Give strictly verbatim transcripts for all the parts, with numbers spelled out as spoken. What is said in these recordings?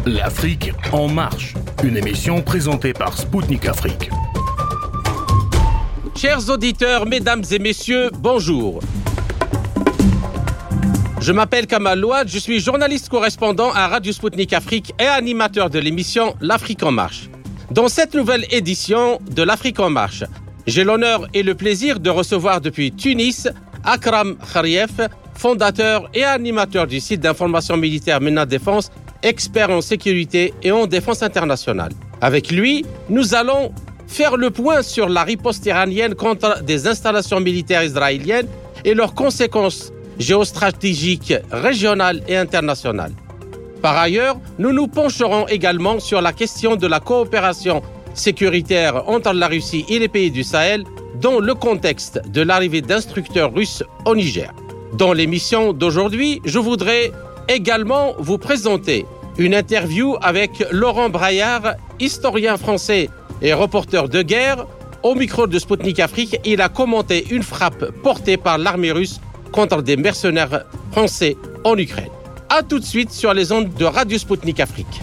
L'Afrique en marche, une émission présentée par Spoutnik Afrique. Chers auditeurs, mesdames et messieurs, bonjour. Je m'appelle Kamal Louad, je suis journaliste correspondant à Radio Spoutnik Afrique et animateur de l'émission L'Afrique en marche. Dans cette nouvelle édition de L'Afrique en marche, j'ai l'honneur et le plaisir de recevoir depuis Tunis Akram Kharief, fondateur et animateur du site d'information militaire MENA Défense, expert en sécurité et en défense internationale. Avec lui, nous allons faire le point sur la riposte iranienne contre des installations militaires israéliennes et leurs conséquences géostratégiques régionales et internationales. Par ailleurs, nous nous pencherons également sur la question de la coopération sécuritaire entre la Russie et les pays du Sahel dans le contexte de l'arrivée d'instructeurs russes au Niger. Dans l'émission d'aujourd'hui, je voudrais également vous présenter une interview avec Laurent Braillard, historien français et reporter de guerre. Au micro de Spoutnik Afrique, il a commenté une frappe portée par l'armée russe contre des mercenaires français en Ukraine. A tout de suite sur les ondes de Radio Spoutnik Afrique.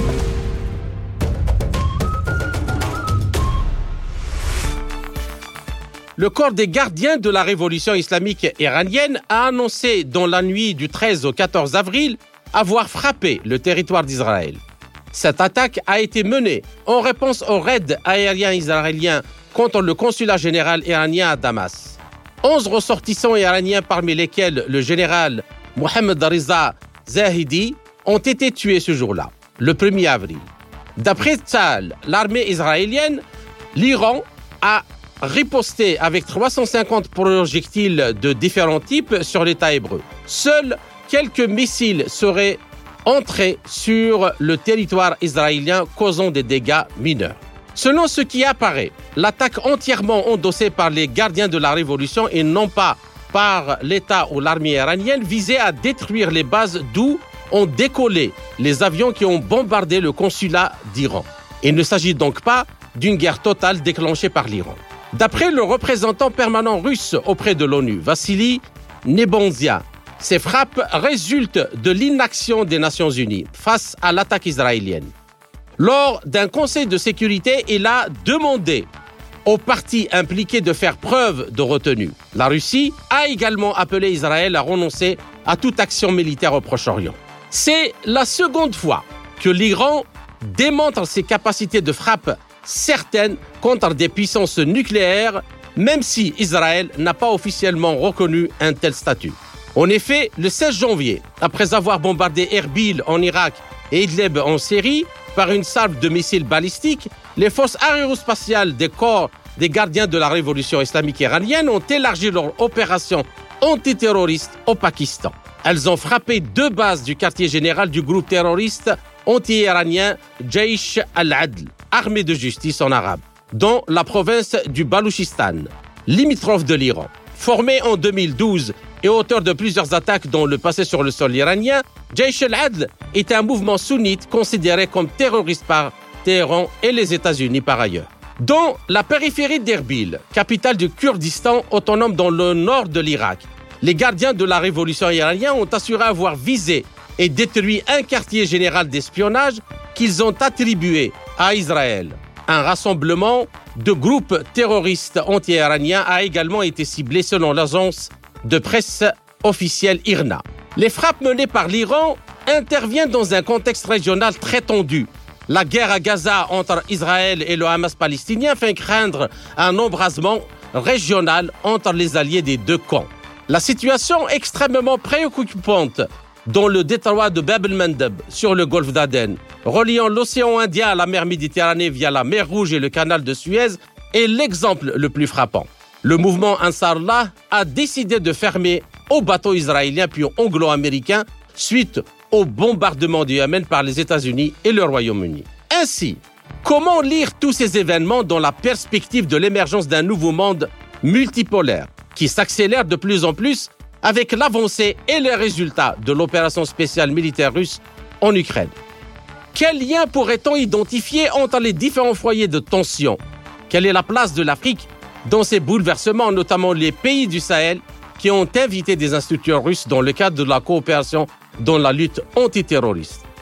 Le corps des gardiens de la révolution islamique iranienne a annoncé dans la nuit du treize au quatorze avril avoir frappé le territoire d'Israël. Cette attaque a été menée en réponse au raid aérien israélien contre le consulat général iranien à Damas. Onze ressortissants iraniens, parmi lesquels le général Mohammad Reza Zahidi, ont été tués ce jour-là, le premier avril. D'après Tzal, l'armée israélienne, l'Iran a riposté avec trois cent cinquante projectiles de différents types sur l'État hébreu. Seuls quelques missiles seraient entrés sur le territoire israélien, causant des dégâts mineurs. Selon ce qui apparaît, l'attaque entièrement endossée par les gardiens de la révolution et non pas par l'État ou l'armée iranienne visait à détruire les bases d'où ont décollé les avions qui ont bombardé le consulat d'Iran. Il ne s'agit donc pas d'une guerre totale déclenchée par l'Iran. D'après le représentant permanent russe auprès de l'ONU, Vassili Nebenzia, ces frappes résultent de l'inaction des Nations Unies face à l'attaque israélienne. Lors d'un conseil de sécurité, il a demandé aux parties impliquées de faire preuve de retenue. La Russie a également appelé Israël à renoncer à toute action militaire au Proche-Orient. C'est la seconde fois que l'Iran démontre ses capacités de frappe certaines contre des puissances nucléaires, même si Israël n'a pas officiellement reconnu un tel statut. En effet, le seize janvier, après avoir bombardé Erbil en Irak et Idlib en Syrie par une salve de missiles balistiques, les forces aérospatiales des corps des gardiens de la révolution islamique iranienne ont élargi leur opération antiterroriste au Pakistan. Elles ont frappé deux bases du quartier général du groupe terroriste anti-iranien Jaish al-Adl, armée de justice en arabe, dans la province du Baloutchistan, limitrophe de l'Iran. Formé en deux mille douze et auteur de plusieurs attaques dans le passé sur le sol iranien, Jaish al-Adl est un mouvement sunnite considéré comme terroriste par Téhéran et les États-Unis par ailleurs. Dans la périphérie d'Erbil, capitale du Kurdistan autonome dans le nord de l'Irak, les gardiens de la révolution iranienne ont assuré avoir visé et détruit un quartier général d'espionnage qu'ils ont attribué à Israël. Un rassemblement de groupes terroristes anti-iraniens a également été ciblé selon l'agence de presse officielle I R N A. Les frappes menées par l'Iran interviennent dans un contexte régional très tendu. La guerre à Gaza entre Israël et le Hamas palestinien fait craindre un embrasement régional entre les alliés des deux camps. La situation extrêmement préoccupante dans le détroit de Bab el-Mandeb, sur le golfe d'Aden, reliant l'océan Indien à la mer Méditerranée via la mer Rouge et le canal de Suez, est l'exemple le plus frappant. Le mouvement Ansarallah a décidé de fermer aux bateaux israéliens puis anglo-américains suite au bombardement du Yémen par les États-Unis et le Royaume-Uni. Ainsi, comment lire tous ces événements dans la perspective de l'émergence d'un nouveau monde multipolaire qui s'accélère de plus en plus avec l'avancée et les résultats de l'opération spéciale militaire russe en Ukraine? Quel lien pourrait-on identifier entre les différents foyers de tension? Quelle est la place de l'Afrique dans ces bouleversements, notamment les pays du Sahel qui ont invité des instructeurs russes dans le cadre de la coopération dans la lutte antiterroriste?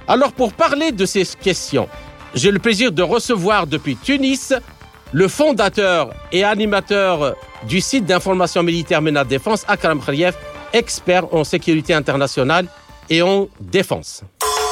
Alors, pour parler de ces questions, j'ai le plaisir de recevoir depuis Tunis le fondateur et animateur du site d'information militaire MENA Défense, Akram Khalieff, expert en sécurité internationale et en défense.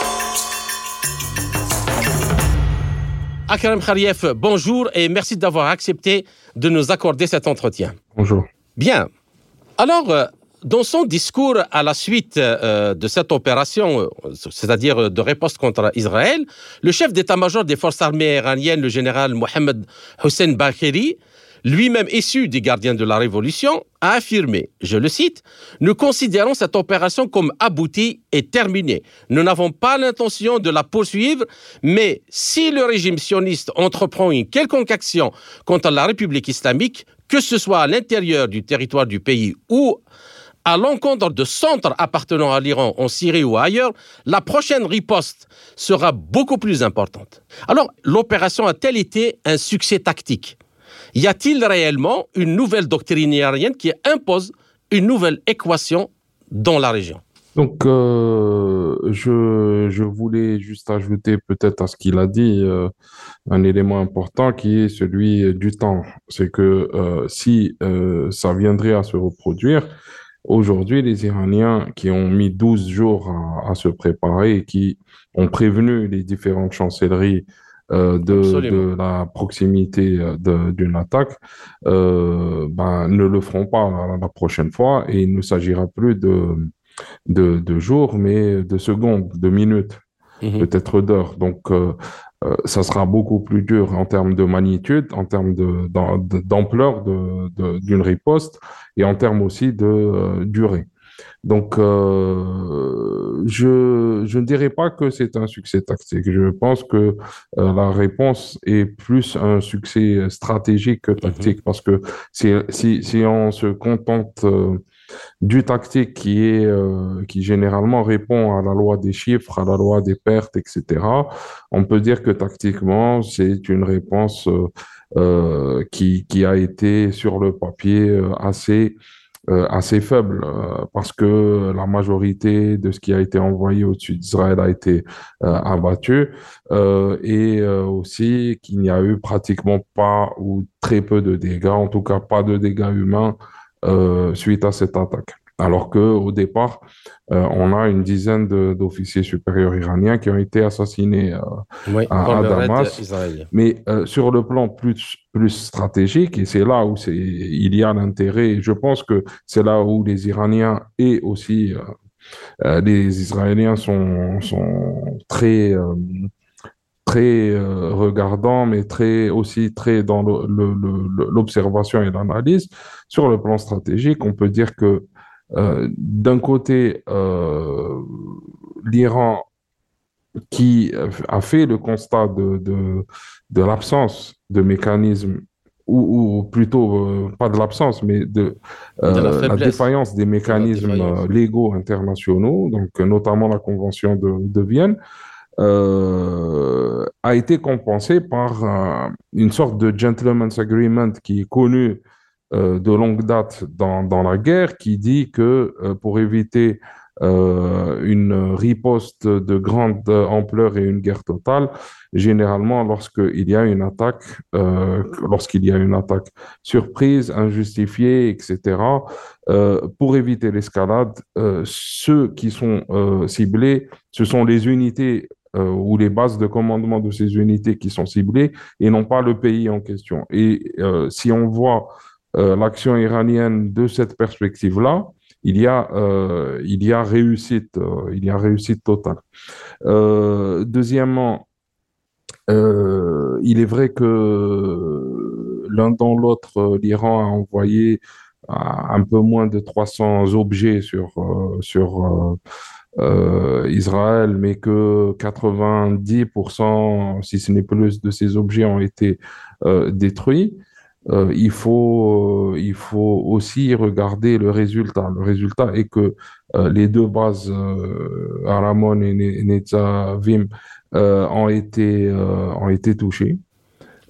Akram Khalieff, bonjour et merci d'avoir accepté de nous accorder cet entretien. Bonjour. Bien. Alors, euh, dans son discours à la suite euh, de cette opération, euh, c'est-à-dire de riposte contre Israël, le chef d'état-major des forces armées iraniennes, le général Mohammed Hossein Bagheri, lui-même issu des gardiens de la Révolution, a affirmé, je le cite, « Nous considérons cette opération comme aboutie et terminée. Nous n'avons pas l'intention de la poursuivre, mais si le régime sioniste entreprend une quelconque action contre la République islamique, que ce soit à l'intérieur du territoire du pays ou à l'encontre de centres appartenant à l'Iran en Syrie ou ailleurs, la prochaine riposte sera beaucoup plus importante. » Alors, l'opération a-t-elle été un succès tactique ? Y a-t-il réellement une nouvelle doctrine iranienne qui impose une nouvelle équation dans la région ? Donc, euh, je, je voulais juste ajouter peut-être à ce qu'il a dit euh, un élément important qui est celui du temps. C'est que euh, si euh, ça viendrait à se reproduire, aujourd'hui, les Iraniens qui ont mis douze jours à, à se préparer et qui ont prévenu les différentes chancelleries Euh, de, de la proximité de, d'une attaque, euh, ben, ne le feront pas la, la prochaine fois et il ne s'agira plus de, de, de jours, mais de secondes, de minutes, mmh. peut-être d'heures. Donc, euh, euh, ça sera beaucoup plus dur en termes de magnitude, en termes de, de, d'ampleur de, de, d'une riposte et en termes aussi de euh, durée. Donc, euh, je, je ne dirais pas que c'est un succès tactique. Je pense que euh, la réponse est plus un succès stratégique que tactique, mmh. parce que si, si, si on se contente euh, du tactique qui est euh, qui généralement répond à la loi des chiffres, à la loi des pertes, et cetera, on peut dire que tactiquement, c'est une réponse euh, euh, qui, qui a été sur le papier euh, assez Euh, assez faible euh, parce que la majorité de ce qui a été envoyé au-dessus d'Israël a été euh, abattu euh, et euh, aussi qu'il n'y a eu pratiquement pas ou très peu de dégâts, en tout cas pas de dégâts humains euh, suite à cette attaque. Alors qu'au départ, euh, on a une dizaine de, d'officiers supérieurs iraniens qui ont été assassinés euh, oui, à, à Damas. Mais euh, sur le plan plus, plus stratégique, et c'est là où c'est, il y a l'intérêt, et je pense que c'est là où les Iraniens et aussi euh, euh, les Israéliens sont, sont très... Euh, très euh, regardant, mais très aussi très dans le, le, le, l'observation et l'analyse. Sur le plan stratégique, on peut dire que euh, d'un côté, euh, l'Iran qui a fait le constat de, de, de l'absence de mécanismes, ou, ou plutôt euh, pas de l'absence, mais de, euh, de la, la défaillance des mécanismes défaillance. légaux internationaux, donc notamment la Convention de, de Vienne, Euh, a été compensé par euh, une sorte de gentleman's agreement qui est connu euh, de longue date dans, dans la guerre, qui dit que euh, pour éviter euh, une riposte de grande ampleur et une guerre totale, généralement lorsqu'il y a une attaque, euh, lorsqu'il y a une attaque surprise, injustifiée, et cetera, euh, pour éviter l'escalade, euh, ceux qui sont euh, ciblés, ce sont les unités Euh, ou les bases de commandement de ces unités qui sont ciblées et non pas le pays en question. Et euh, si on voit euh, l'action iranienne de cette perspective-là, il y a, euh, il y a réussite, euh, il y a réussite totale. Euh, deuxièmement, euh, il est vrai que l'un dans l'autre, l'Iran a envoyé un peu moins de trois cents objets sur, euh, sur euh, Euh, Israël, mais que quatre-vingt-dix pour cent, si ce n'est plus, de ces objets ont été euh, détruits. Euh, il faut, euh, il faut aussi regarder le résultat. Le résultat est que euh, les deux bases, euh, Aramon et Netzavim, euh, ont été, euh, ont été touchées.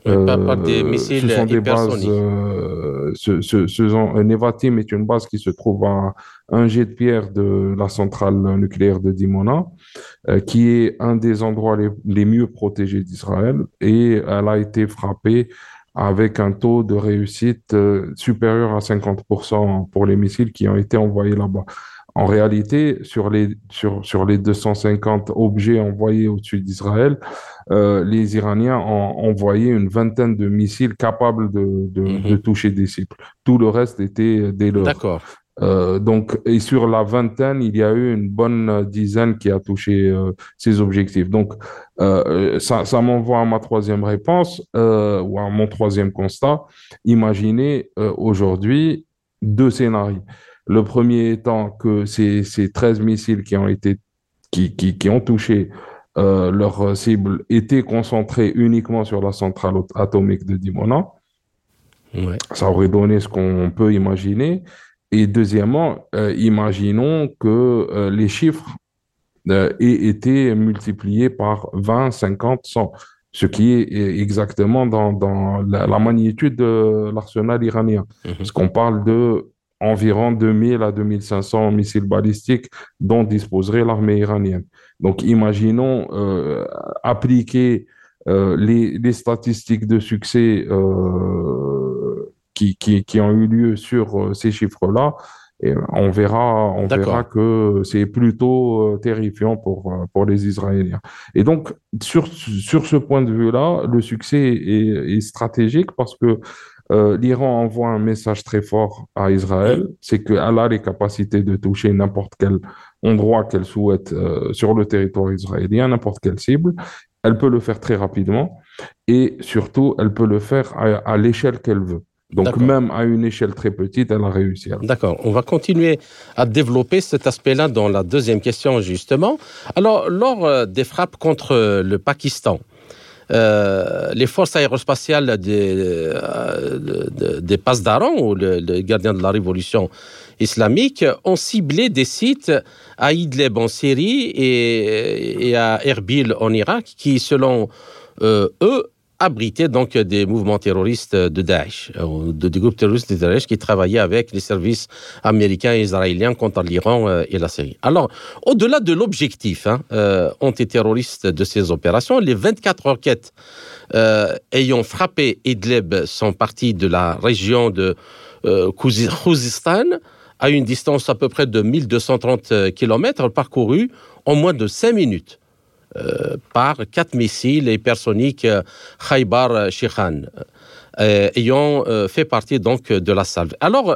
Euh, pas par des missiles ce sont des bases. hypersoniques. Euh, ce, ce, ce sont- Nevatim est une base qui se trouve à un jet de pierre de la centrale nucléaire de Dimona, euh, qui est un des endroits les, les mieux protégés d'Israël, et elle a été frappée avec un taux de réussite euh, supérieur à cinquante pour cent pour les missiles qui ont été envoyés là-bas. En réalité, sur les, sur, sur les deux cent cinquante objets envoyés au-dessus d'Israël, euh, les Iraniens ont envoyé une vingtaine de missiles capables de, de, de Mhm. toucher des cibles. Tout le reste était des leurs. D'accord. Euh, donc, et sur la vingtaine, il y a eu une bonne dizaine qui a touché euh, ces objectifs. Donc, euh, ça, ça m'envoie à ma troisième réponse, euh, ou à mon troisième constat. Imaginez euh, aujourd'hui deux scénarios. Le premier étant que ces, ces treize missiles qui ont été, qui, qui, qui ont touché euh, leur cible étaient concentrés uniquement sur la centrale atomique de Dimona. Ouais. Ça aurait donné ce qu'on peut imaginer. Et deuxièmement, euh, imaginons que euh, les chiffres euh, aient été multipliés par vingt, cinquante, cent, ce qui est est exactement dans, dans la, la magnitude de l'arsenal iranien. Mhm. Parce qu'on parle de environ deux mille à deux mille cinq cents missiles balistiques dont disposerait l'armée iranienne. Donc, imaginons euh, appliquer euh, les, les statistiques de succès euh, qui, qui, qui ont eu lieu sur euh, ces chiffres-là, et on verra, on verra D'accord. que c'est plutôt euh, terrifiant pour, euh, pour les Israéliens. Et donc, sur, sur ce point de vue-là, le succès est, est stratégique parce que euh, l'Iran envoie un message très fort à Israël, Mhm. c'est qu'elle a les capacités de toucher n'importe quel endroit qu'elle souhaite euh, sur le territoire israélien, n'importe quelle cible. Elle peut le faire très rapidement et surtout, elle peut le faire à, à l'échelle qu'elle veut. Donc, D'accord. même à une échelle très petite, elle a réussi à le faire. D'accord. On va continuer à développer cet aspect-là dans la deuxième question, justement. Alors, lors euh, des frappes contre euh, le Pakistan, euh, les forces aérospatiales des, euh, de- de- des Pasdaran, ou le, le gardien de la révolution islamique, ont ciblé des sites à Idlib en Syrie et, et à Erbil en Irak, qui, selon euh, eux, abritaient donc des mouvements terroristes de Daesh, ou de, des groupes terroristes de Daesh qui travaillaient avec les services américains et israéliens contre l'Iran euh, et la Syrie. Alors, au-delà de l'objectif hein, euh, antiterroriste de ces opérations, les vingt-quatre roquettes euh, ayant frappé Idlib sont parties de la région de euh, Khouzistan, à une distance à peu près de mille deux cent trente kilomètres, parcourus en moins de cinq minutes. Euh, par quatre missiles hypersoniques euh, Khaybar Shikhan, euh, ayant euh, fait partie donc de la salve. Alors,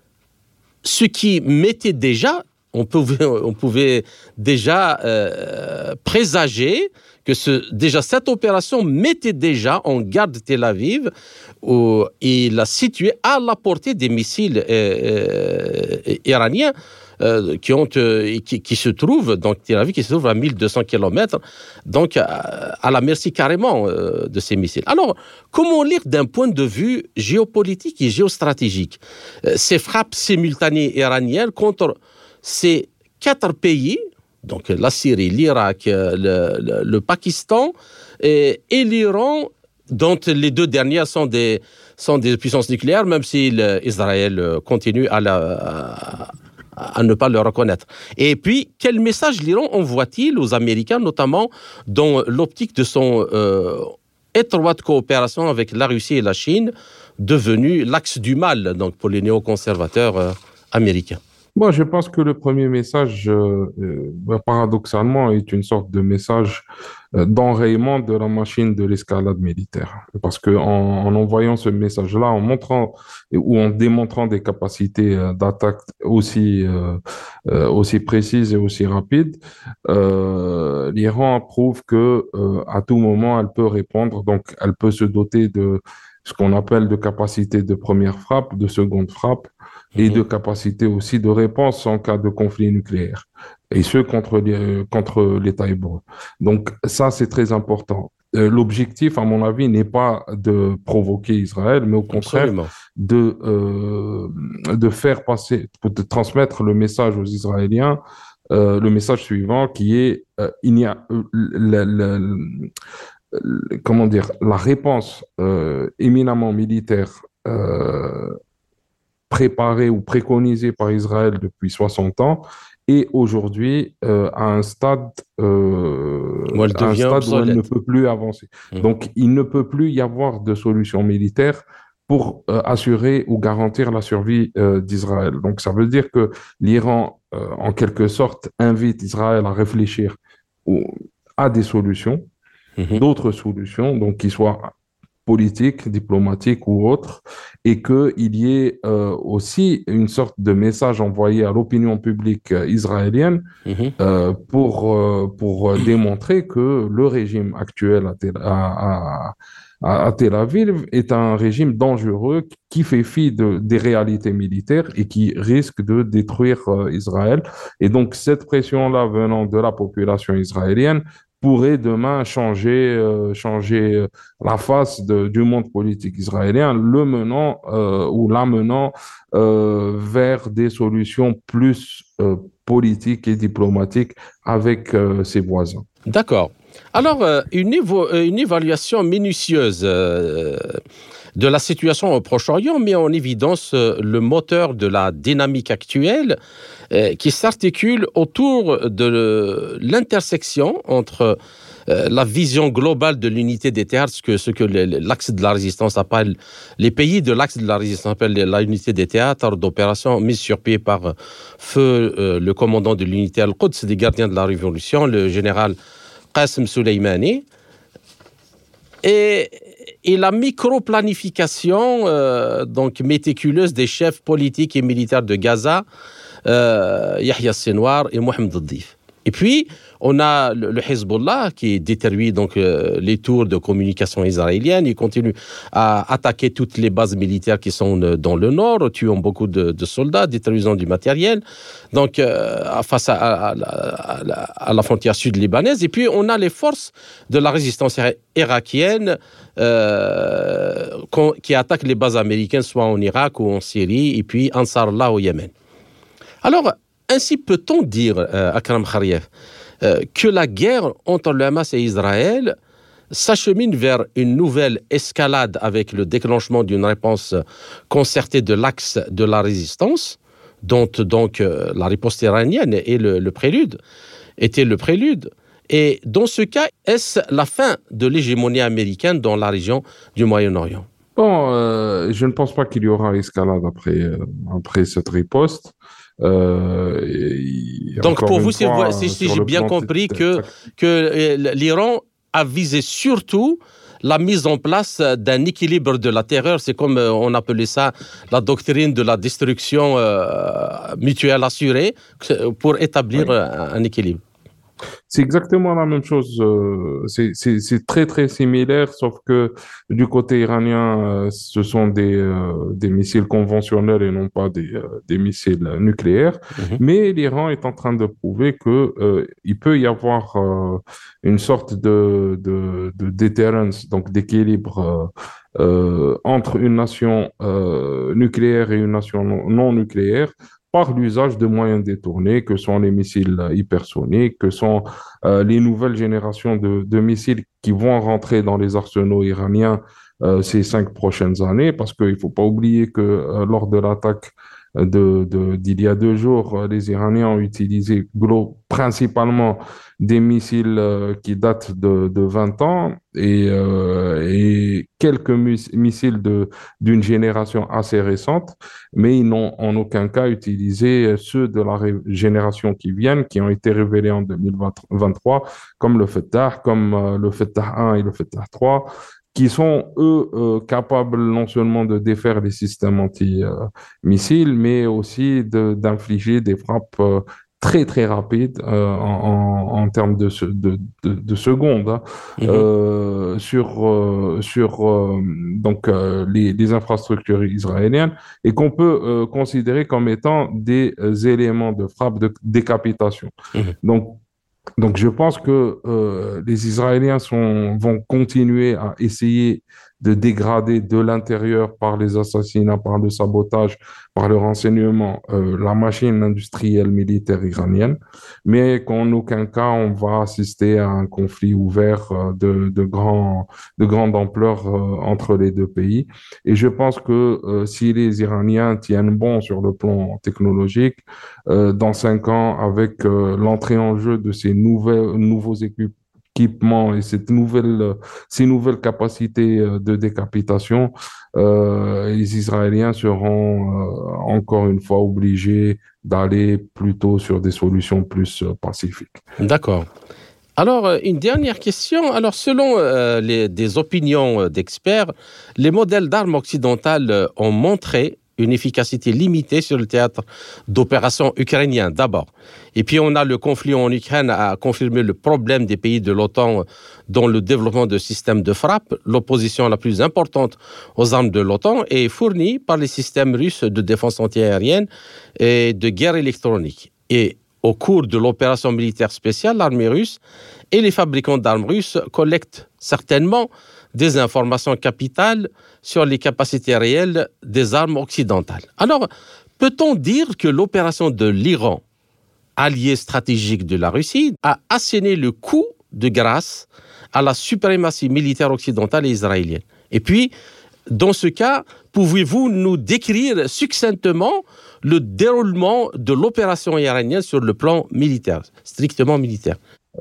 ce qui mettait déjà, on pouvait, on pouvait déjà euh, présager que ce, déjà cette opération mettait déjà en garde Tel Aviv où il la situait à la portée des missiles euh, euh, iraniens. Euh, qui, ont, euh, qui, qui se trouvent, donc Tel Aviv, qui se trouve à mille deux cents kilomètres, donc à, à la merci carrément euh, de ces missiles. Alors, comment lire d'un point de vue géopolitique et géostratégique euh, ces frappes simultanées iraniennes contre ces quatre pays, donc la Syrie, l'Irak, le, le, le Pakistan et, et l'Iran, dont les deux dernières sont des, sont des puissances nucléaires, même si Israël continue à la... À, à ne pas le reconnaître. Et puis, quel message l'Iran envoie-t-il aux Américains, notamment dans l'optique de son euh, étroite coopération avec la Russie et la Chine, devenue l'axe du mal donc, pour les néoconservateurs euh, américains? Moi, je pense que le premier message, euh, euh, paradoxalement, est une sorte de message euh, d'enrayement de la machine de l'escalade militaire. Parce que en, en envoyant ce message-là, en montrant ou en démontrant des capacités euh, d'attaque aussi euh, euh, aussi précises et aussi rapides, euh, l'Iran prouve que euh, à tout moment, elle peut répondre. Donc, elle peut se doter de ce qu'on appelle de capacités de première frappe, de seconde frappe, et de capacité aussi de réponse en cas de conflit nucléaire, et ce contre les, contre l'État hébreu. Donc ça, c'est très important. Euh, l'objectif, à mon avis, n'est pas de provoquer Israël, mais au contraire Absolument. de, euh, de faire passer, de transmettre le message aux Israéliens, euh, le message suivant qui est, euh, il n'y a, euh, le, le, comment dire, la réponse euh, éminemment militaire euh, préparée ou préconisée par Israël depuis soixante ans est aujourd'hui euh, à un stade, euh, Moi, elle à un devient stade où elle ne obsolète. peut plus avancer. Mhm. Donc, il ne peut plus y avoir de solution militaire pour euh, assurer ou garantir la survie euh, d'Israël. Donc, ça veut dire que l'Iran, euh, en quelque sorte, invite Israël à réfléchir ou- à des solutions, Mhm. d'autres solutions, donc qui soient politiques, diplomatiques ou autres, et qu'il y ait euh, aussi une sorte de message envoyé à l'opinion publique euh, israélienne Mhm. euh, pour, euh, pour démontrer que le régime actuel à Tel, à, à, à Tel Aviv est un régime dangereux qui fait fi de, des réalités militaires et qui risque de détruire euh, Israël. Et donc, cette pression-là venant de la population israélienne pourrait demain changer, euh, changer euh, la face de, du monde politique israélien, le menant euh, ou l'amenant euh, vers des solutions plus euh, politiques et diplomatiques avec euh, ses voisins. D'accord. Alors, euh, une, évo- euh, une évaluation minutieuse euh, de la situation au Proche-Orient met en évidence euh, le moteur de la dynamique actuelle euh, qui s'articule autour de l'intersection entre euh, la vision globale de l'unité des terres, ce que, ce que l'axe de la résistance appelle, les pays de l'axe de la résistance appellent l'unité des théâtres d'opération mise sur pied par feu euh, le commandant de l'unité Al-Quds, des gardiens de la révolution, le général Qasem Soleimani, et, et la micro-planification euh, donc méticuleuse des chefs politiques et militaires de Gaza, euh, Yahya Sinwar et Mohamed Addif. Et puis, on a le, le Hezbollah qui détruit donc euh, les tours de communication israéliennes. Il continue à attaquer toutes les bases militaires qui sont dans le nord, tuant beaucoup de, de soldats, détruisant du matériel. Donc, euh, face à, à, à, à, à la frontière sud libanaise. Et puis, on a les forces de la résistance irakienne euh, qui attaquent les bases américaines, soit en Irak ou en Syrie, et puis Ansarallah au Yémen. Alors, ainsi peut-on dire, euh, Akram Khariev, euh, que la guerre entre le Hamas et Israël s'achemine vers une nouvelle escalade avec le déclenchement d'une réponse concertée de l'axe de la résistance, dont donc euh, la riposte iranienne est le, le prélude, était le prélude. Et dans ce cas, est-ce la fin de l'hégémonie américaine dans la région du Moyen-Orient? Bon, euh, je ne pense pas qu'il y aura escalade après, euh, après cette riposte. Euh, et, et Donc, pour vous, fois, si, si sur j'ai le bien compris que, que l'Iran a visé surtout la mise en place d'un équilibre de la terreur, c'est comme on appelait ça la doctrine de la destruction euh, mutuelle assurée, pour établir oui. un, un équilibre. C'est exactement la même chose. Euh, c'est, c'est, c'est très, très similaire, sauf que du côté iranien, euh, ce sont des, euh, des missiles conventionnels et non pas des, euh, des missiles nucléaires. Mm-hmm. Mais l'Iran est en train de prouver que euh, il peut y avoir euh, une sorte de, de, de deterrence, donc d'équilibre euh, euh, entre une nation euh, nucléaire et une nation non, non nucléaire, par l'usage de moyens détournés, que sont les missiles hypersoniques, que sont euh, les nouvelles générations de, de missiles qui vont rentrer dans les arsenaux iraniens euh, ces cinq prochaines années, parce qu'il ne faut pas oublier que euh, lors de l'attaque de, de, d'il y a deux jours, les Iraniens ont utilisé glo- principalement des missiles euh, qui datent de, de vingt ans et, euh, et quelques mus- missiles de, d'une génération assez récente, mais ils n'ont en aucun cas utilisé ceux de la ré- génération qui viennent, qui ont été révélés en deux mille vingt-trois, comme le Fatah, comme euh, le Fatah un et le Fatah trois, qui sont, eux, euh, capables non seulement de défaire les systèmes anti-missiles, mais aussi de, d'infliger des frappes euh, très, très rapides euh, en, en, en termes de, de, de, de secondes hein, Mm-hmm. euh, sur, euh, sur euh, donc, euh, les, les infrastructures israéliennes et qu'on peut euh, considérer comme étant des euh, éléments de frappe de décapitation. Mm-hmm. Donc, donc, je pense que euh, les Israéliens sont, vont continuer à essayer de dégrader de l'intérieur par les assassinats, par le sabotage, par le renseignement, euh, la machine industrielle militaire iranienne, mais qu'en aucun cas on va assister à un conflit ouvert euh, de, de, grand, de grande ampleur euh, entre les deux pays. Et je pense que euh, si les Iraniens tiennent bon sur le plan technologique, euh, dans cinq ans, avec euh, l'entrée en jeu de ces nouvelles, nouveaux équipements, équipements et cette nouvelle, ces nouvelles capacités de décapitation, euh, les Israéliens seront euh, encore une fois obligés d'aller plutôt sur des solutions plus euh, pacifiques. D'accord. Alors, une dernière question. Alors, selon euh, les, des opinions d'experts, les modèles d'armes occidentales ont montré une efficacité limitée sur le théâtre d'opérations ukrainien d'abord. Et puis on a le conflit en Ukraine a confirmé le problème des pays de l'OTAN dans le développement de systèmes de frappe. L'opposition la plus importante aux armes de l'OTAN est fournie par les systèmes russes de défense antiaérienne et de guerre électronique. Et au cours de l'opération militaire spéciale, l'armée russe et les fabricants d'armes russes collectent certainement des informations capitales sur les capacités réelles des armes occidentales. Alors, peut-on dire que l'opération de l'Iran, allié stratégique de la Russie, a asséné le coup de grâce à la suprématie militaire occidentale et israélienne? Et puis, dans ce cas, pouvez-vous nous décrire succinctement le déroulement de l'opération iranienne sur le plan militaire, strictement militaire?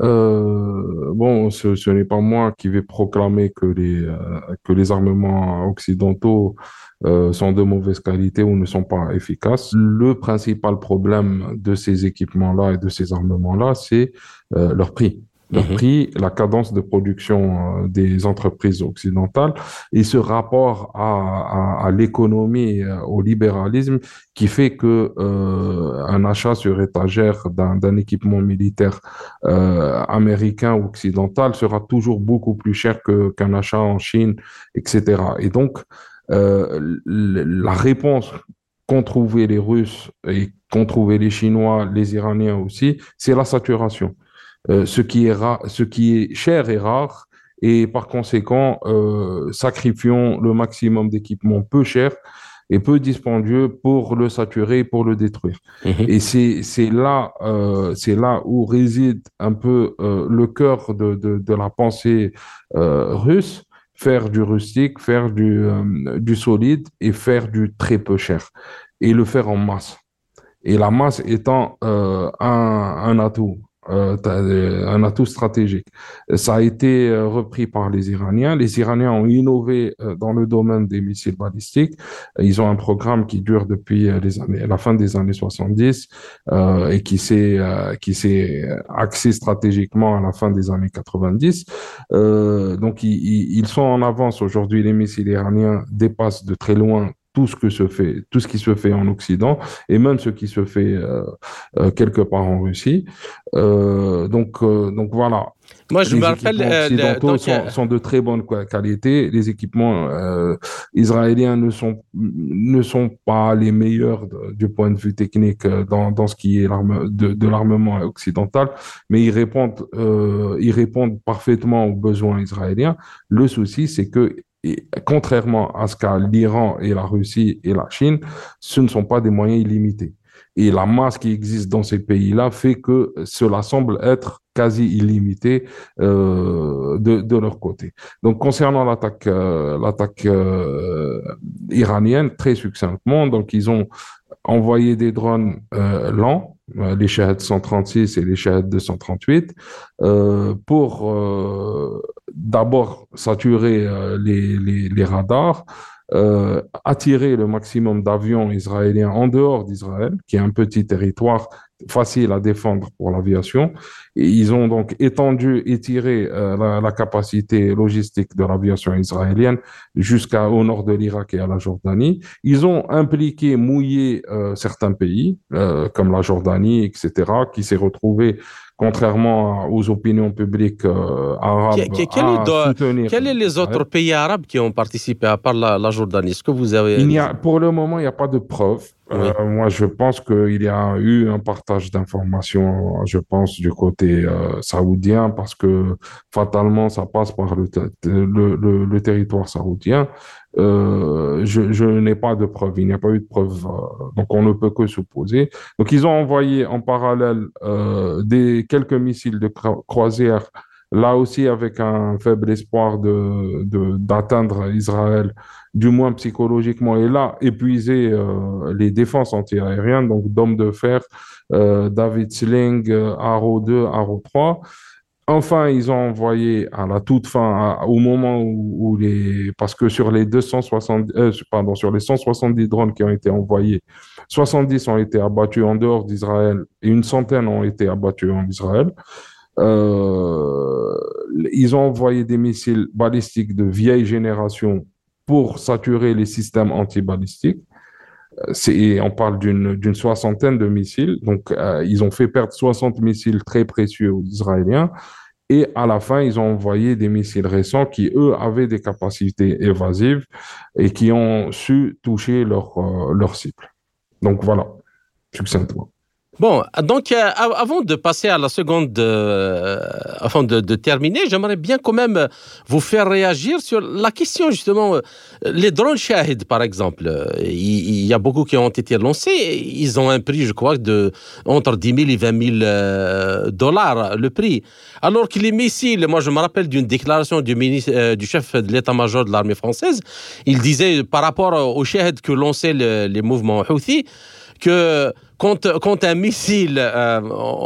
Euh, bon, ce, ce n'est pas moi qui vais proclamer que les, euh, que les armements occidentaux euh, sont de mauvaise qualité ou ne sont pas efficaces. Le principal problème de ces équipements-là et de ces armements-là, c'est euh, leur prix. Leur mmh. prix, la cadence de production euh, des entreprises occidentales et ce rapport à, à, à l'économie, euh, au libéralisme qui fait que euh, un achat sur étagère d'un, d'un équipement militaire euh, américain ou occidental sera toujours beaucoup plus cher que, qu'un achat en Chine, et cetera. Et donc, euh, la réponse qu'ont trouvé les Russes et qu'ont trouvé les Chinois, les Iraniens aussi, c'est la saturation. Euh, ce qui est rare, ce qui est cher et rare, et par conséquent, euh, sacrifions le maximum d'équipements peu chers et peu dispendieux pour le saturer, pour le détruire. Mmh. Et c'est c'est là, euh, c'est là où réside un peu euh, le cœur de de, de la pensée euh, russe. Faire du rustique, faire du euh, du solide et faire du très peu cher, et le faire en masse. Et la masse étant euh, un un atout. Euh, un atout stratégique. Ça a été euh, repris par les Iraniens. Les Iraniens ont innové euh, dans le domaine des missiles balistiques. Ils ont un programme qui dure depuis euh, les années, la fin des années soixante-dix euh, et qui s'est euh, qui s'est axé stratégiquement à la fin des années quatre-vingt-dix. Euh, donc ils, ils sont en avance aujourd'hui. Les missiles iraniens dépassent de très loin tout ce que se fait, tout ce qui se fait en Occident et même ce qui se fait euh, euh, quelque part en Russie. Euh, donc, euh, donc voilà. Moi, je les me rappelle, équipements occidentaux euh, donc, sont, sont de très bonne qualité. Les équipements euh, israéliens ne sont ne sont pas les meilleurs de, du point de vue technique dans dans ce qui est l'arme, de, de l'armement occidental, mais ils répondent euh, ils répondent parfaitement aux besoins israéliens. Le souci, c'est que et contrairement à ce qu'a l'Iran et la Russie et la Chine, ce ne sont pas des moyens illimités. Et la masse qui existe dans ces pays-là fait que cela semble être quasi illimité euh, de, de leur côté. Donc, concernant l'attaque, euh, l'attaque euh, iranienne, très succinctement, donc ils ont envoyé des drones euh, lents, les Shahed cent trente-six et les Shahed deux cent trente-huit, euh, pour euh, d'abord saturer euh, les, les, les radars, euh, attirer le maximum d'avions israéliens en dehors d'Israël, qui est un petit territoire facile à défendre pour l'aviation. Et ils ont donc étendu, étiré euh, la, la capacité logistique de l'aviation israélienne jusqu'au nord de l'Irak et à la Jordanie. Ils ont impliqué, mouillé euh, certains pays, euh, comme la Jordanie, et cetera, qui s'est retrouvé, contrairement aux opinions publiques euh, arabes, Qu- qu- quel, à est soutenir. Quels sont les autres pays arabes qui ont participé à part la, la Jordanie? Est-ce que vous avez... Il n'y a, pour le moment, il n'y a pas de preuves Oui. Euh, moi, je pense qu'il y a eu un partage d'informations, je pense, du côté euh, saoudien, parce que fatalement, ça passe par le, te- le, le, le territoire saoudien. Euh, je, je n'ai pas de preuves, il n'y a pas eu de preuves, euh, donc on ne peut que supposer. Donc, ils ont envoyé en parallèle euh, des, quelques missiles de cro- croisière, là aussi avec un faible espoir de, de, d'atteindre Israël, du moins psychologiquement, et là, épuiser euh, les défenses antiaériennes, donc Dôme de fer, euh, David Sling, euh, Arrow deux, Arrow trois. Enfin, ils ont envoyé à la toute fin, à- au moment où, où les... Parce que sur les deux cent soixante, euh, pardon, sur les cent soixante-dix drones qui ont été envoyés, soixante-dix ont été abattus en dehors d'Israël et une centaine ont été abattus en Israël. Euh, Ils ont envoyé des missiles balistiques de vieille génération pour saturer les systèmes antibalistiques. Euh, C'est, on parle d'une d'une soixantaine de missiles. Donc, euh, ils ont fait perdre soixante missiles très précieux aux Israéliens. Et à la fin, ils ont envoyé des missiles récents qui, eux, avaient des capacités évasives et qui ont su toucher leur, euh, leur cible. Donc, voilà, succinctement. Bon, donc euh, av- avant de passer à la seconde, euh, avant de, de terminer, j'aimerais bien quand même vous faire réagir sur la question justement, euh, les drones Shahid par exemple. Euh, Il, il y a beaucoup qui ont été lancés, ils ont un prix, je crois, de entre dix mille et vingt mille euh, dollars le prix. Alors que les missiles, moi je me rappelle d'une déclaration du, ministre, euh, du chef de l'état-major de l'armée française, il disait par rapport aux Shahid que lançaient le, les mouvements Houthi, que quand, quand un missile euh,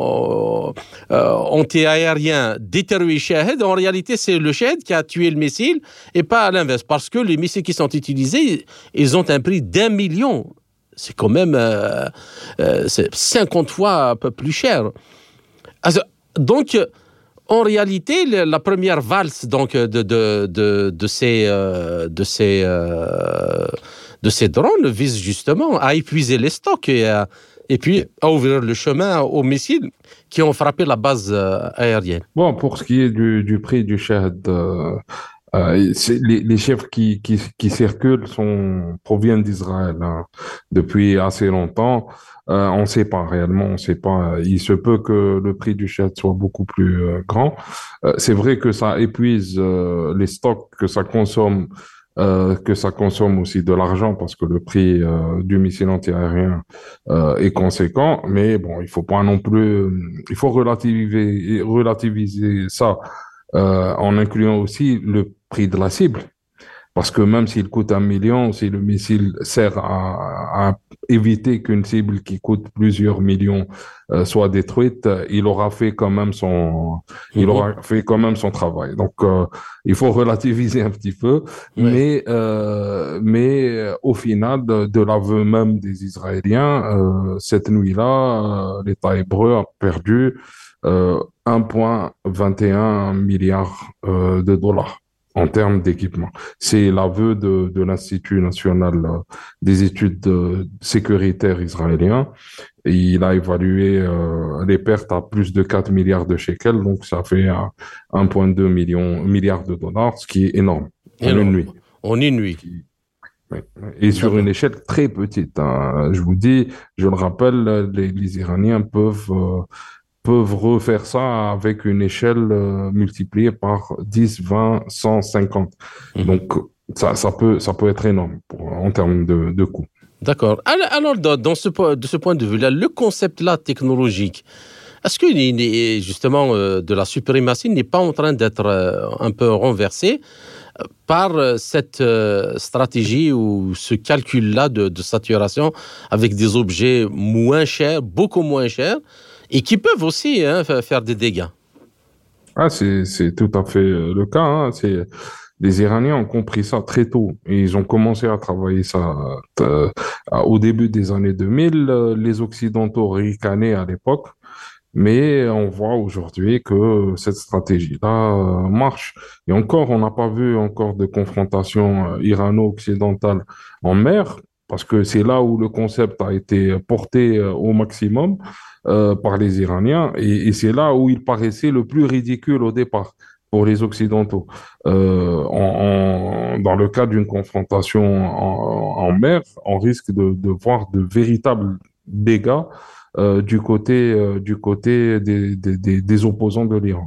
euh, anti-aérien détruit Shahed, en réalité, c'est le Shahed qui a tué le missile et pas à l'inverse. Parce que les missiles qui sont utilisés, ils ont un prix d'un million. C'est quand même euh, euh, c'est cinquante fois un peu plus cher. Alors, donc, en réalité, la première valse donc, de, de, de, de ces... Euh, de ces euh, de ces drones vise justement à épuiser les stocks et, à, et puis à ouvrir le chemin aux missiles qui ont frappé la base euh, aérienne. Bon, pour ce qui est du, du prix du Shahd, euh, euh, c'est- les, les chiffres qui, qui, qui circulent sont, proviennent d'Israël hein, depuis assez longtemps. Euh, on ne sait pas réellement, on ne sait pas. Il se peut que le prix du Shahd soit beaucoup plus euh, grand. Euh, c'est vrai que ça épuise euh, les stocks, que ça consomme euh, que ça consomme aussi de l'argent parce que le prix euh, du missile antiaérien euh, est conséquent. Mais bon, il faut pas non plus, il faut relativiser, relativiser ça euh, en incluant aussi le prix de la cible. Parce que même s'il coûte un million, si le missile sert à, à éviter qu'une cible qui coûte plusieurs millions euh, soit détruite, euh, il aura fait quand même son, il Mhm. aura fait quand même son travail. Donc, euh, il faut relativiser un petit peu, Ouais. mais euh, mais euh, au final, de, de l'aveu même des Israéliens, euh, cette nuit-là, euh, l'État hébreu a perdu euh, un virgule vingt et un milliard euh, de dollars en termes d'équipement. C'est l'aveu de, de l'Institut national euh, des études euh, sécuritaires israélien. Et il a évalué euh, les pertes à plus de quatre milliards de shekels, donc ça fait euh, un virgule deux million, milliards de dollars, ce qui est énorme en une Énorme. nuit. En une nuit. Oui. Et sur une D'accord. échelle très petite. Hein. Je vous dis, je le rappelle, les, les Iraniens peuvent euh, peuvent refaire ça avec une échelle euh, multipliée par dix, vingt, cent cinquante. Mhm. Donc, ça, ça peut, ça peut être énorme pour, en termes de, de coût. D'accord. Alors, alors, dans, dans ce, po- de ce point de vue-là, le concept-là technologique, est-ce que il est- justement euh, de la suprématie n'est pas en train d'être euh, un peu renversé par euh, cette euh, stratégie ou ce calcul-là de, de saturation avec des objets moins chers, beaucoup moins chers, et qui peuvent aussi hein, fa- faire des dégâts. Ah, c'est, c'est tout à fait euh, le cas. Hein. C'est, les Iraniens ont compris ça très tôt et ils ont commencé à travailler ça euh, au début des années deux mille. Euh, Les Occidentaux ricanaient à l'époque. Mais on voit aujourd'hui que cette stratégie-là euh, marche. Et encore, on n'a pas vu encore de confrontation euh, irano-occidentale en mer, parce que c'est là où le concept a été porté euh, au maximum euh, par les Iraniens, et, et c'est là où il paraissait le plus ridicule au départ. pour les Occidentaux. Euh, en, en, dans le cas d'une confrontation en, en mer, on risque de, de voir de véritables dégâts euh, du côté, euh, du côté des, des, des, des opposants de l'Iran.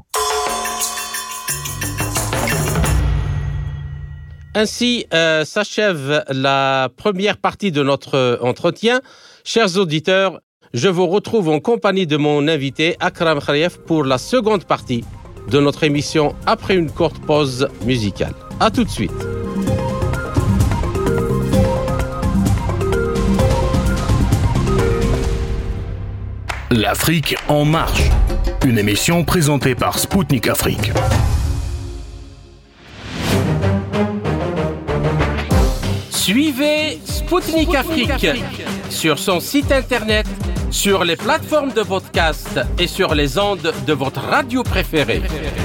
Ainsi euh, s'achève la première partie de notre entretien. Chers auditeurs, je vous retrouve en compagnie de mon invité Akram Khaliev pour la seconde partie de notre émission après une courte pause musicale. À tout de suite. L'Afrique en marche, une émission présentée par Spoutnik Afrique. Suivez Spoutnik Afrique sur son site internet, sur les plateformes de podcast et sur les ondes de votre radio préférée.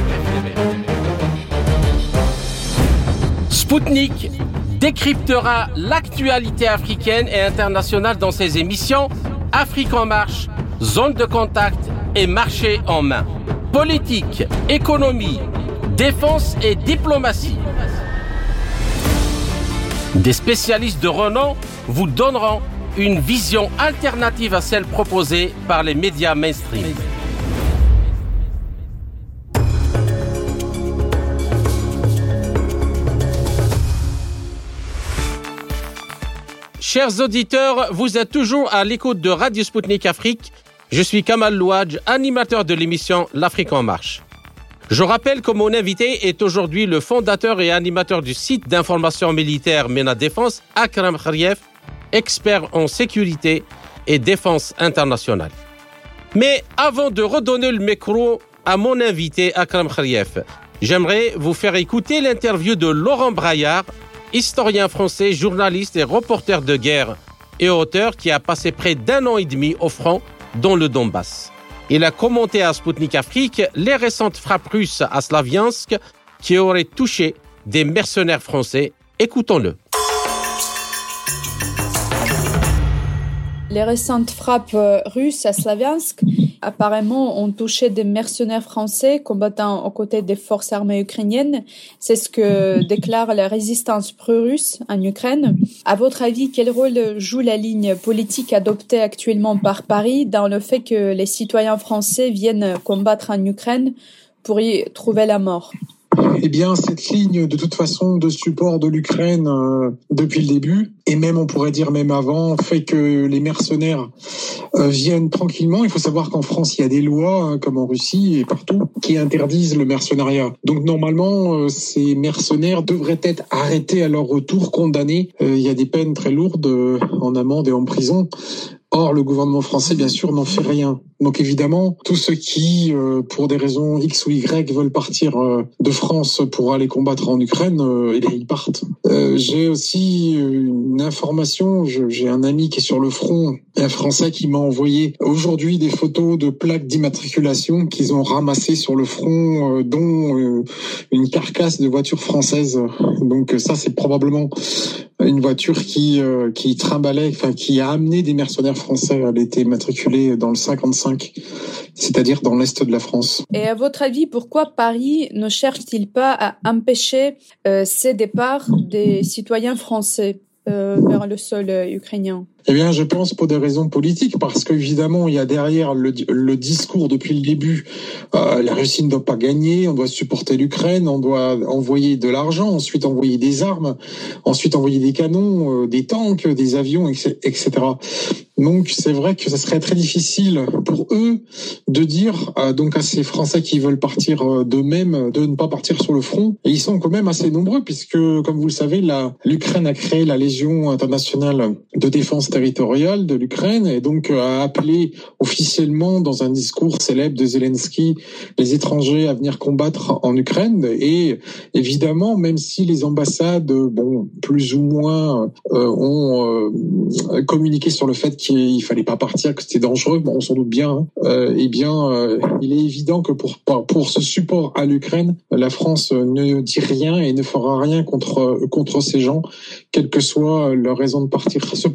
Spoutnik décryptera l'actualité africaine et internationale dans ses émissions Afrique en marche, Zone de contact et Marché en main. Politique, économie, défense et diplomatie. Des spécialistes de renom vous donneront une vision alternative à celle proposée par les médias mainstream. Chers auditeurs, vous êtes toujours à l'écoute de Radio Spoutnik Afrique. Je suis Kamal Louadj, animateur de l'émission L'Afrique en marche. Je rappelle que mon invité est aujourd'hui le fondateur et animateur du site d'information militaire MENA Défense, Akram Khaliev, expert en sécurité et défense internationale. Mais avant de redonner le micro à mon invité Akram Khaliev, j'aimerais vous faire écouter l'interview de Laurent Braillard, historien français, journaliste et reporter de guerre et auteur qui a passé près d'un an et demi au front dans le Donbass. Il a commenté à Spoutnik Afrique les récentes frappes russes à Slaviansk qui auraient touché des mercenaires français. Écoutons-le. Les récentes frappes russes à Slaviansk apparemment ont touché des mercenaires français combattant aux côtés des forces armées ukrainiennes. C'est ce que déclare la résistance pro-russe en Ukraine. À votre avis, quel rôle joue la ligne politique adoptée actuellement par Paris dans le fait que les citoyens français viennent combattre en Ukraine pour y trouver la mort ? Eh bien, cette ligne, de toute façon, de support de l'Ukraine euh, depuis le début, et même, on pourrait dire même avant, fait que les mercenaires euh, viennent tranquillement. Il faut savoir qu'en France, il y a des lois, hein, comme en Russie et partout, qui interdisent le mercenariat. Donc, normalement, euh, ces mercenaires devraient être arrêtés à leur retour, condamnés. Euh, il y a des peines très lourdes euh, en amende et en prison. Or, le gouvernement français, bien sûr, n'en fait rien. Donc, évidemment, tous ceux qui, euh, pour des raisons X ou Y, veulent partir euh, de France pour aller combattre en Ukraine, euh, eh bien, ils partent. Euh, j'ai aussi une information. Je, j'ai un ami qui est sur le front, un Français qui m'a envoyé aujourd'hui des photos de plaques d'immatriculation qu'ils ont ramassées sur le front, euh, dont euh, une carcasse de voiture française. Donc, ça, c'est probablement une voiture qui euh, qui trimballait, enfin qui a amené des mercenaires français. Elle était matriculée dans le cinquante-cinq, c'est-à-dire dans l'est de la France. Et à votre avis, pourquoi Paris ne cherche-t-il pas à empêcher euh, ces départs des citoyens français euh, vers le sol euh, ukrainien ? Eh bien, je pense pour des raisons politiques, parce qu'évidemment, il y a derrière le, le discours depuis le début, euh, la Russie ne doit pas gagner, on doit supporter l'Ukraine, on doit envoyer de l'argent, ensuite envoyer des armes, ensuite envoyer des canons, euh, des tanks, des avions, et cetera. Donc, c'est vrai que ça serait très difficile pour eux de dire euh, donc à ces Français qui veulent partir euh, d'eux-mêmes de ne pas partir sur le front. Et ils sont quand même assez nombreux, puisque, comme vous le savez, la, l'Ukraine a créé la Légion internationale de défense territoriale de l'Ukraine et donc a appelé officiellement dans un discours célèbre de Zelensky les étrangers à venir combattre en Ukraine. Et évidemment, même si les ambassades, bon, plus ou moins euh, ont euh, communiqué sur le fait qu'il fallait pas partir, que c'était dangereux, bon, on s'en doute bien, hein, euh, eh bien, euh, il est évident que pour pour ce support à l'Ukraine, la France ne dit rien et ne fera rien contre contre ces gens, quelle que soit leur raison de partir. Cependant, quelques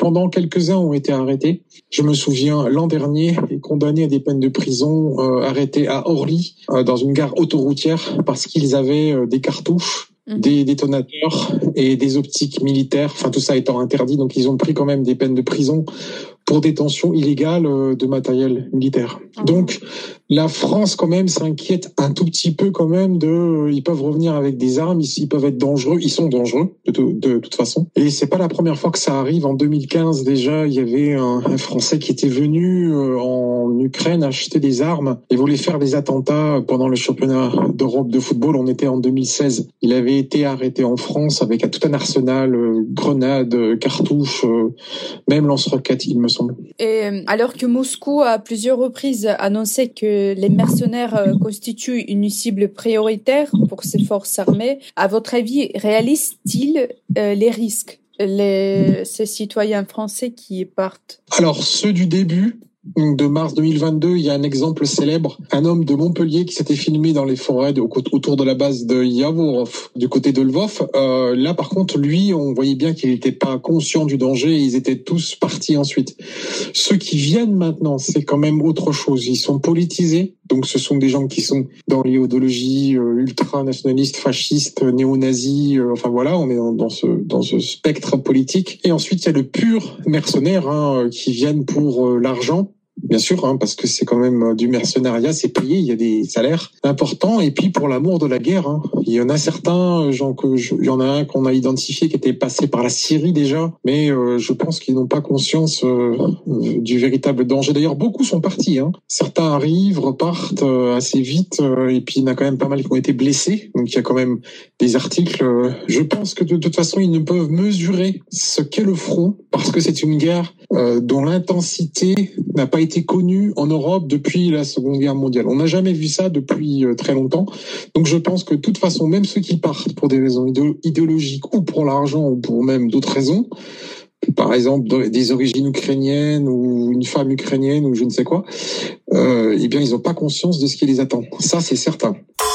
quelques-uns ont été arrêtés. Je me souviens l'an dernier, et condamnés à des peines de prison, euh, arrêtés à Orly, euh, dans une gare autoroutière, parce qu'ils avaient euh, des cartouches, des détonateurs et des optiques militaires, enfin tout ça étant interdit, donc ils ont pris quand même des peines de prison pour détention illégale de matériel militaire. Mmh. Donc la France quand même s'inquiète un tout petit peu quand même de, ils peuvent revenir avec des armes, ils, ils peuvent être dangereux, ils sont dangereux de, de, de toute façon. Et c'est pas la première fois que ça arrive. En deux mille quinze déjà, il y avait un, un Français qui était venu en Ukraine acheter des armes et voulait faire des attentats pendant le championnat d'Europe de football. On était en deux mille seize. Il avait été arrêté en France avec tout un arsenal, euh, grenades, euh, cartouches, euh, même lance-roquettes, il me semble. Et alors que Moscou a à plusieurs reprises annoncé que les mercenaires constituent une cible prioritaire pour ses forces armées, à votre avis, réalise-t-il euh, les risques, les, ces citoyens français qui partent? Alors, ceux du début de mars deux mille vingt-deux, il y a un exemple célèbre, un homme de Montpellier qui s'était filmé dans les forêts de, autour de la base de Yavorov, du côté de Lvov. Euh, là, par contre, lui, on voyait bien qu'il n'était pas conscient du danger et ils étaient tous partis ensuite. Ceux qui viennent maintenant, c'est quand même autre chose. Ils sont politisés. Donc, ce sont des gens qui sont dans l'idéologie euh, ultra-nationaliste, fasciste, néo-nazi. Euh, enfin, voilà, on est dans, dans, ce, dans ce spectre politique. Et ensuite, il y a le pur mercenaire hein, qui viennent pour euh, l'argent. Bien sûr, hein, parce que c'est quand même du mercenariat, c'est payé, il y a des salaires importants. Et puis pour l'amour de la guerre, hein, il y en a certains, genre que je, il y en a un qu'on a identifié qui était passé par la Syrie déjà, mais euh, je pense qu'ils n'ont pas conscience euh, du véritable danger. D'ailleurs, beaucoup sont partis. Hein. Certains arrivent, repartent euh, assez vite, euh, et puis il y en a quand même pas mal qui ont été blessés. Donc il y a quand même des articles. Euh, je pense que de, de toute façon, ils ne peuvent mesurer ce qu'est le front, parce que c'est une guerre euh, dont l'intensité n'a pas été connu en Europe depuis la Seconde Guerre mondiale. On n'a jamais vu ça depuis euh, très longtemps. Donc je pense que de toute façon, même ceux qui partent pour des raisons idéo- idéologiques ou pour l'argent ou pour même d'autres raisons, par exemple des origines ukrainiennes ou une femme ukrainienne ou je ne sais quoi, euh, eh bien ils n'ont pas conscience de ce qui les attend. Ça, c'est certain.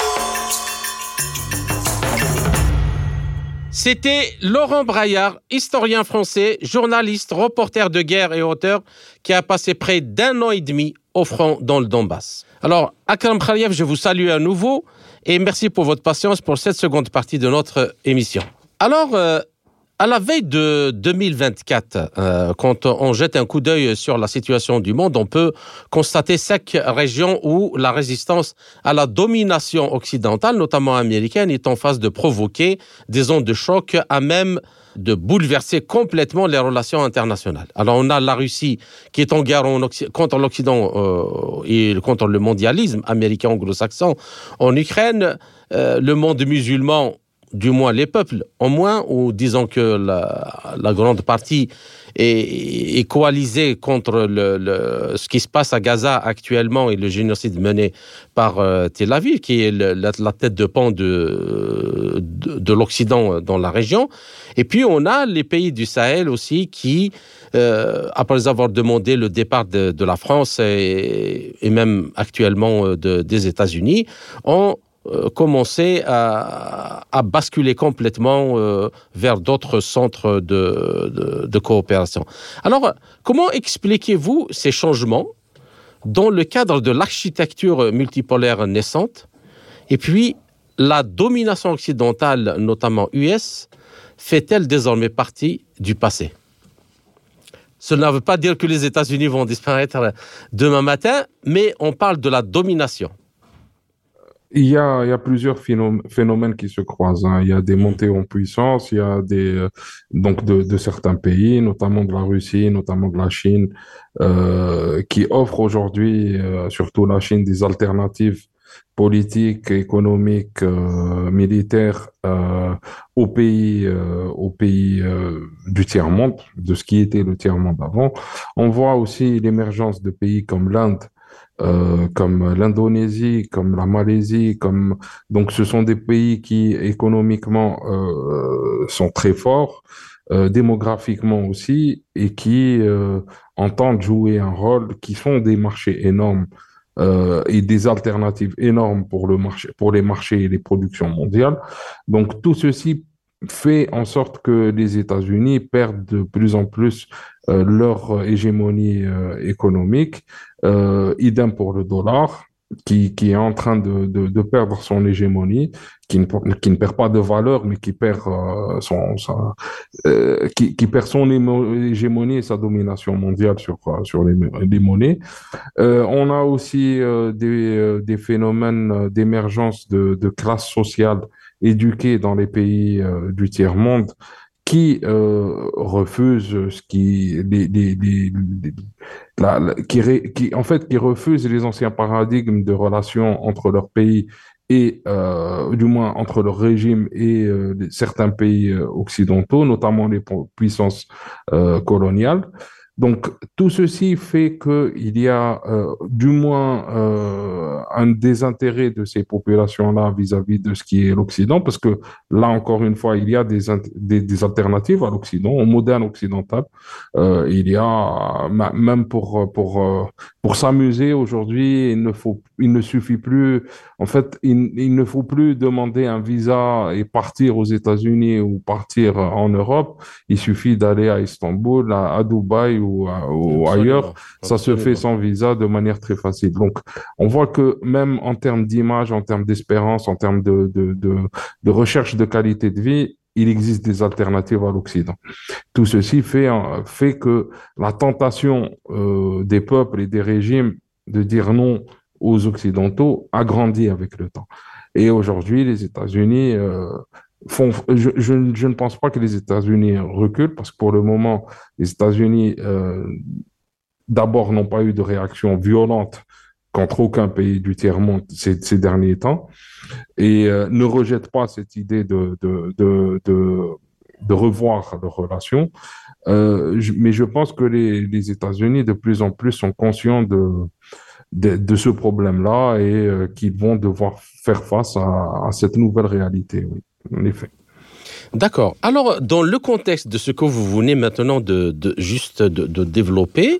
C'était Laurent Braillard, historien français, journaliste, reporter de guerre et auteur, qui a passé près d'un an et demi au front dans le Donbass. Alors, Akram Khaliev, je vous salue à nouveau et merci pour votre patience pour cette seconde partie de notre émission. Alors, euh, à la veille de deux mille vingt-quatre, euh, quand on jette un coup d'œil sur la situation du monde, on peut constater cinq régions où la résistance à la domination occidentale, notamment américaine, est en phase de provoquer des ondes de choc à même de bouleverser complètement les relations internationales. Alors on a la Russie qui est en guerre en Occ- contre l'Occident euh, et contre le mondialisme américain anglo-saxon. En Ukraine, euh, le monde musulman, du moins les peuples, en moins, ou disons que la, la grande partie est, est coalisée contre le, le, ce qui se passe à Gaza actuellement et le génocide mené par euh, Tel Aviv, qui est le, la, la tête de pont de, de, de l'Occident dans la région. Et puis on a les pays du Sahel aussi qui, euh, après avoir demandé le départ de, de la France et, et même actuellement de, des États-Unis, ont Euh, commencer à, à basculer complètement euh, vers d'autres centres de, de, de coopération. Alors, comment expliquez-vous ces changements dans le cadre de l'architecture multipolaire naissante et puis la domination occidentale, notamment U S, fait-elle désormais partie du passé ? Cela ne veut pas dire que les États-Unis vont disparaître demain matin, mais on parle de la domination. Il y a, il y a plusieurs phénomènes qui se croisent, hein. Il y a des montées en puissance, il y a des, euh, donc de, de certains pays, notamment de la Russie, notamment de la Chine, euh, qui offrent aujourd'hui, euh, surtout la Chine, des alternatives politiques, économiques, euh, militaires euh, aux pays, euh, aux pays euh, du tiers-monde, de ce qui était le tiers-monde avant. On voit aussi l'émergence de pays comme l'Inde, Euh, comme l'Indonésie, comme la Malaisie, comme donc ce sont des pays qui économiquement euh, sont très forts, euh, démographiquement aussi, et qui euh, entendent jouer un rôle, qui sont des marchés énormes euh, et des alternatives énormes pour le marché, pour les marchés et les productions mondiales. Donc tout ceci fait en sorte que les États-Unis perdent de plus en plus euh, leur hégémonie euh, économique. Euh, idem pour le dollar, qui, qui est en train de, de, de perdre son hégémonie, qui ne, qui ne perd pas de valeur, mais qui perd euh, son, sa, euh, qui, qui perd son hégémonie et sa domination mondiale sur, sur les, les monnaies. Euh, on a aussi euh, des, euh, des phénomènes d'émergence de, de classes sociales éduquées dans les pays euh, du tiers-monde qui euh, refusent ce qui, les, les, les, les- la- la- qui, ré- qui, en fait, qui refusent les anciens paradigmes de relations entre leur pays et, euh, du moins, entre leur régime et euh, les- certains pays euh, occidentaux, notamment les pu- puissances euh, coloniales. Donc, tout ceci fait qu'il y a euh, du moins euh, un désintérêt de ces populations-là vis-à-vis de ce qui est l'Occident, parce que là, encore une fois, il y a des, int- des, des alternatives à l'Occident, au moderne occidental. Euh, il y a, ma- même pour, pour, euh, pour s'amuser aujourd'hui, il ne faut, il ne suffit plus, en fait, il, il ne faut plus demander un visa et partir aux États-Unis ou partir en Europe. Il suffit d'aller à Istanbul, à, à Dubaï ou, à- ou ailleurs. Absolument, Ça se fait absolument. sans visa de manière très facile. Donc, on voit que même en termes d'image, en termes d'espérance, en termes de, de, de, de recherche de qualité de vie, il existe des alternatives à l'Occident. Tout ceci fait, euh, fait que la tentation euh, des peuples et des régimes de dire non aux Occidentaux a grandi avec le temps. Et aujourd'hui, les États-Unis euh, font. Je, je, je ne pense pas que les États-Unis reculent parce que pour le moment, les États-Unis euh, d'abord n'ont pas eu de réaction violente contre aucun pays du tiers-monde ces, ces derniers temps et euh, ne rejettent pas cette idée de, de, de, de, de revoir leurs relations. Euh, je- mais je pense que les, les États-Unis, de plus en plus, sont conscients de, de, de ce problème-là et euh, qu'ils vont devoir faire face à, à cette nouvelle réalité, oui, en effet. D'accord. Alors, dans le contexte de ce que vous venez maintenant de, de juste de, de développer,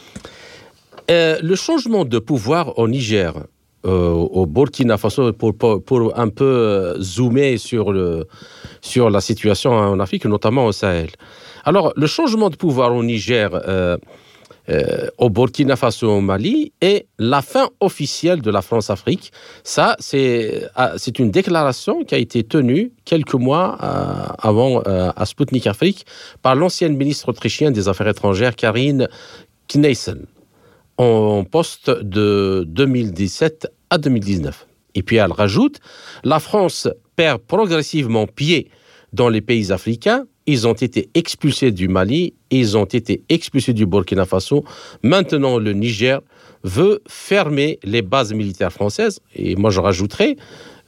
euh, le changement de pouvoir au Niger, euh, au Burkina Faso, pour, pour, pour un peu euh, zoomer sur, le, sur la situation en Afrique, notamment au Sahel. Alors, le changement de pouvoir au Niger, euh, euh, au Burkina Faso, au Mali, et la fin officielle de la France-Afrique. Ça, c'est, c'est une déclaration qui a été tenue quelques mois euh, avant euh, à Sputnik Afrique par l'ancienne ministre autrichienne des Affaires étrangères, Karine Kneissen, en poste de deux mille dix-sept à deux mille dix-neuf. Et puis elle rajoute, la France perd progressivement pied dans les pays africains. Ils ont été expulsés du Mali, ils ont été expulsés du Burkina Faso. Maintenant, le Niger veut fermer les bases militaires françaises. Et moi, je rajouterais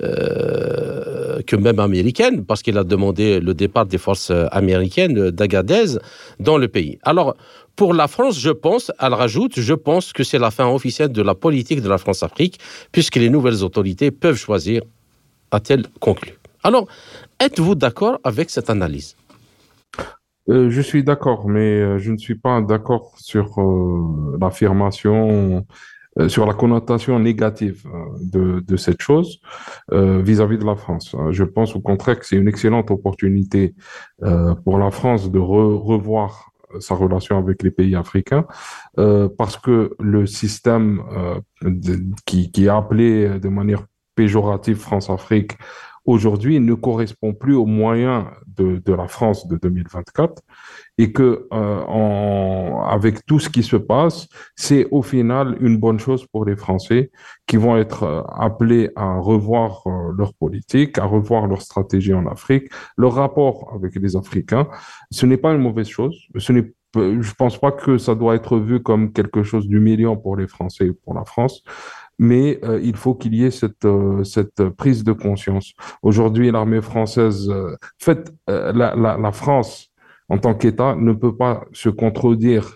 euh, que même américaines, parce qu'il a demandé le départ des forces américaines d'Agadez dans le pays. Alors, pour la France, je pense, elle rajoute, je pense que c'est la fin officielle de la politique de la France-Afrique, puisque les nouvelles autorités peuvent choisir, a-t-elle conclu. Alors, êtes-vous d'accord avec cette analyse ? Euh, je suis d'accord, mais euh, je ne suis pas d'accord sur euh, l'affirmation, euh, sur la connotation négative euh, de, de cette chose euh, vis-à-vis de la France. Euh, Je pense au contraire que c'est une excellente opportunité euh, pour la France de re- revoir sa relation avec les pays africains euh, parce que le système euh, de- qui, qui est appelé de manière péjorative France-Afrique aujourd'hui ne correspond plus aux moyens de, de la France de deux mille vingt-quatre et que euh, en, avec tout ce qui se passe, c'est au final une bonne chose pour les Français qui vont être euh, appelés à revoir euh, leur politique, à revoir leur stratégie en Afrique, leur rapport avec les Africains. Ce n'est pas une mauvaise chose. Ce n'est je pense pas que ça doit être vu comme quelque chose d'humiliant pour les Français ou pour la France, mais euh, il faut qu'il y ait cette, euh, cette prise de conscience. Aujourd'hui, l'armée française, euh, fait, euh, la, la, la France, en tant qu'État, ne peut pas se contredire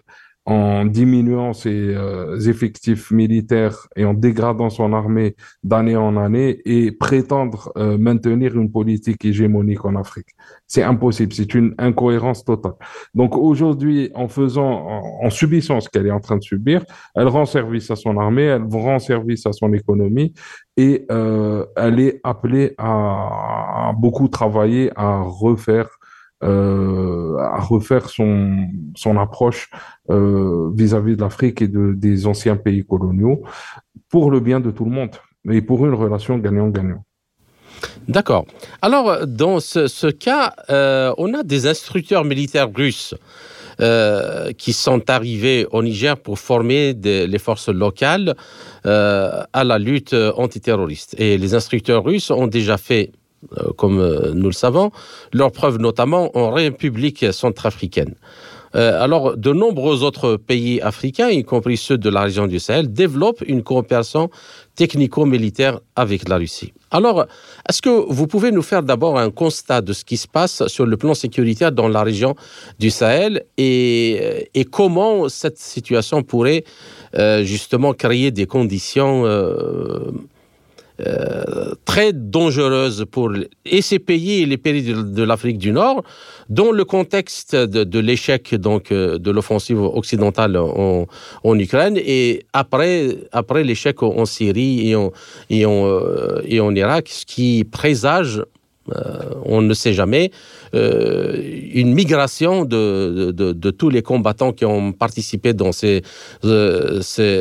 en diminuant ses euh, effectifs militaires et en dégradant son armée d'année en année et prétendre euh, maintenir une politique hégémonique en Afrique. C'est impossible, c'est une incohérence totale. Donc aujourd'hui, en faisant, en, en subissant ce qu'elle est en train de subir, elle rend service à son armée, elle rend service à son économie et euh, elle est appelée à, à beaucoup travailler, à refaire Euh, à refaire son, son approche euh, vis-à-vis de l'Afrique et de, des anciens pays coloniaux pour le bien de tout le monde et pour une relation gagnant-gagnant. D'accord. Alors, dans ce, ce cas, euh, on a des instructeurs militaires russes euh, qui sont arrivés au Niger pour former des, les forces locales euh, à la lutte antiterroriste. Et les instructeurs russes ont déjà fait, comme nous le savons, leurs preuves notamment en République centrafricaine. Euh, alors, de nombreux autres pays africains, y compris ceux de la région du Sahel, développent une coopération technico-militaire avec la Russie. Alors, est-ce que vous pouvez nous faire d'abord un constat de ce qui se passe sur le plan sécuritaire dans la région du Sahel et, et comment cette situation pourrait euh, justement créer des conditions euh, Euh, très dangereuse pour et ces pays et les pays de, de l'Afrique du Nord, dont le contexte de, de l'échec donc de l'offensive occidentale en, en Ukraine et après après l'échec en Syrie et en et en, et en Irak, ce qui présage, euh, on ne sait jamais, euh, une migration de, de, de tous les combattants qui ont participé dans ces euh, ces,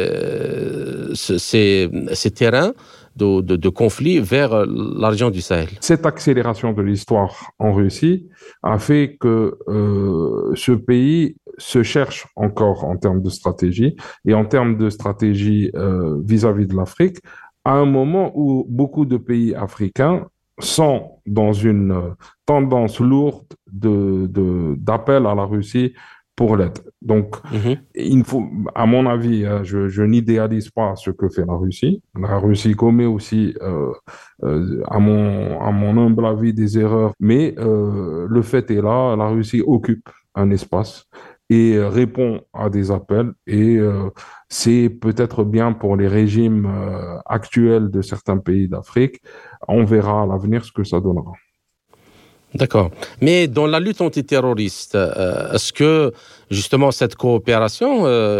ces, ces terrains De, de, de conflits vers la région du Sahel. Cette accélération de l'histoire en Russie a fait que euh, ce pays se cherche encore en termes de stratégie et en termes de stratégie euh, vis-à-vis de l'Afrique, à un moment où beaucoup de pays africains sont dans une tendance lourde de, de, d'appel à la Russie pour l'aide. Donc, mm-hmm. il faut, à mon avis, je, je n'idéalise pas ce que fait la Russie. La Russie commet aussi, euh, euh, à mon, à mon humble avis, des erreurs. Mais euh, le fait est là, la Russie occupe un espace et répond à des appels. Et euh, c'est peut-être bien pour les régimes euh, actuels de certains pays d'Afrique. On verra à l'avenir ce que ça donnera. D'accord. Mais dans la lutte antiterroriste, euh, est-ce que justement cette coopération,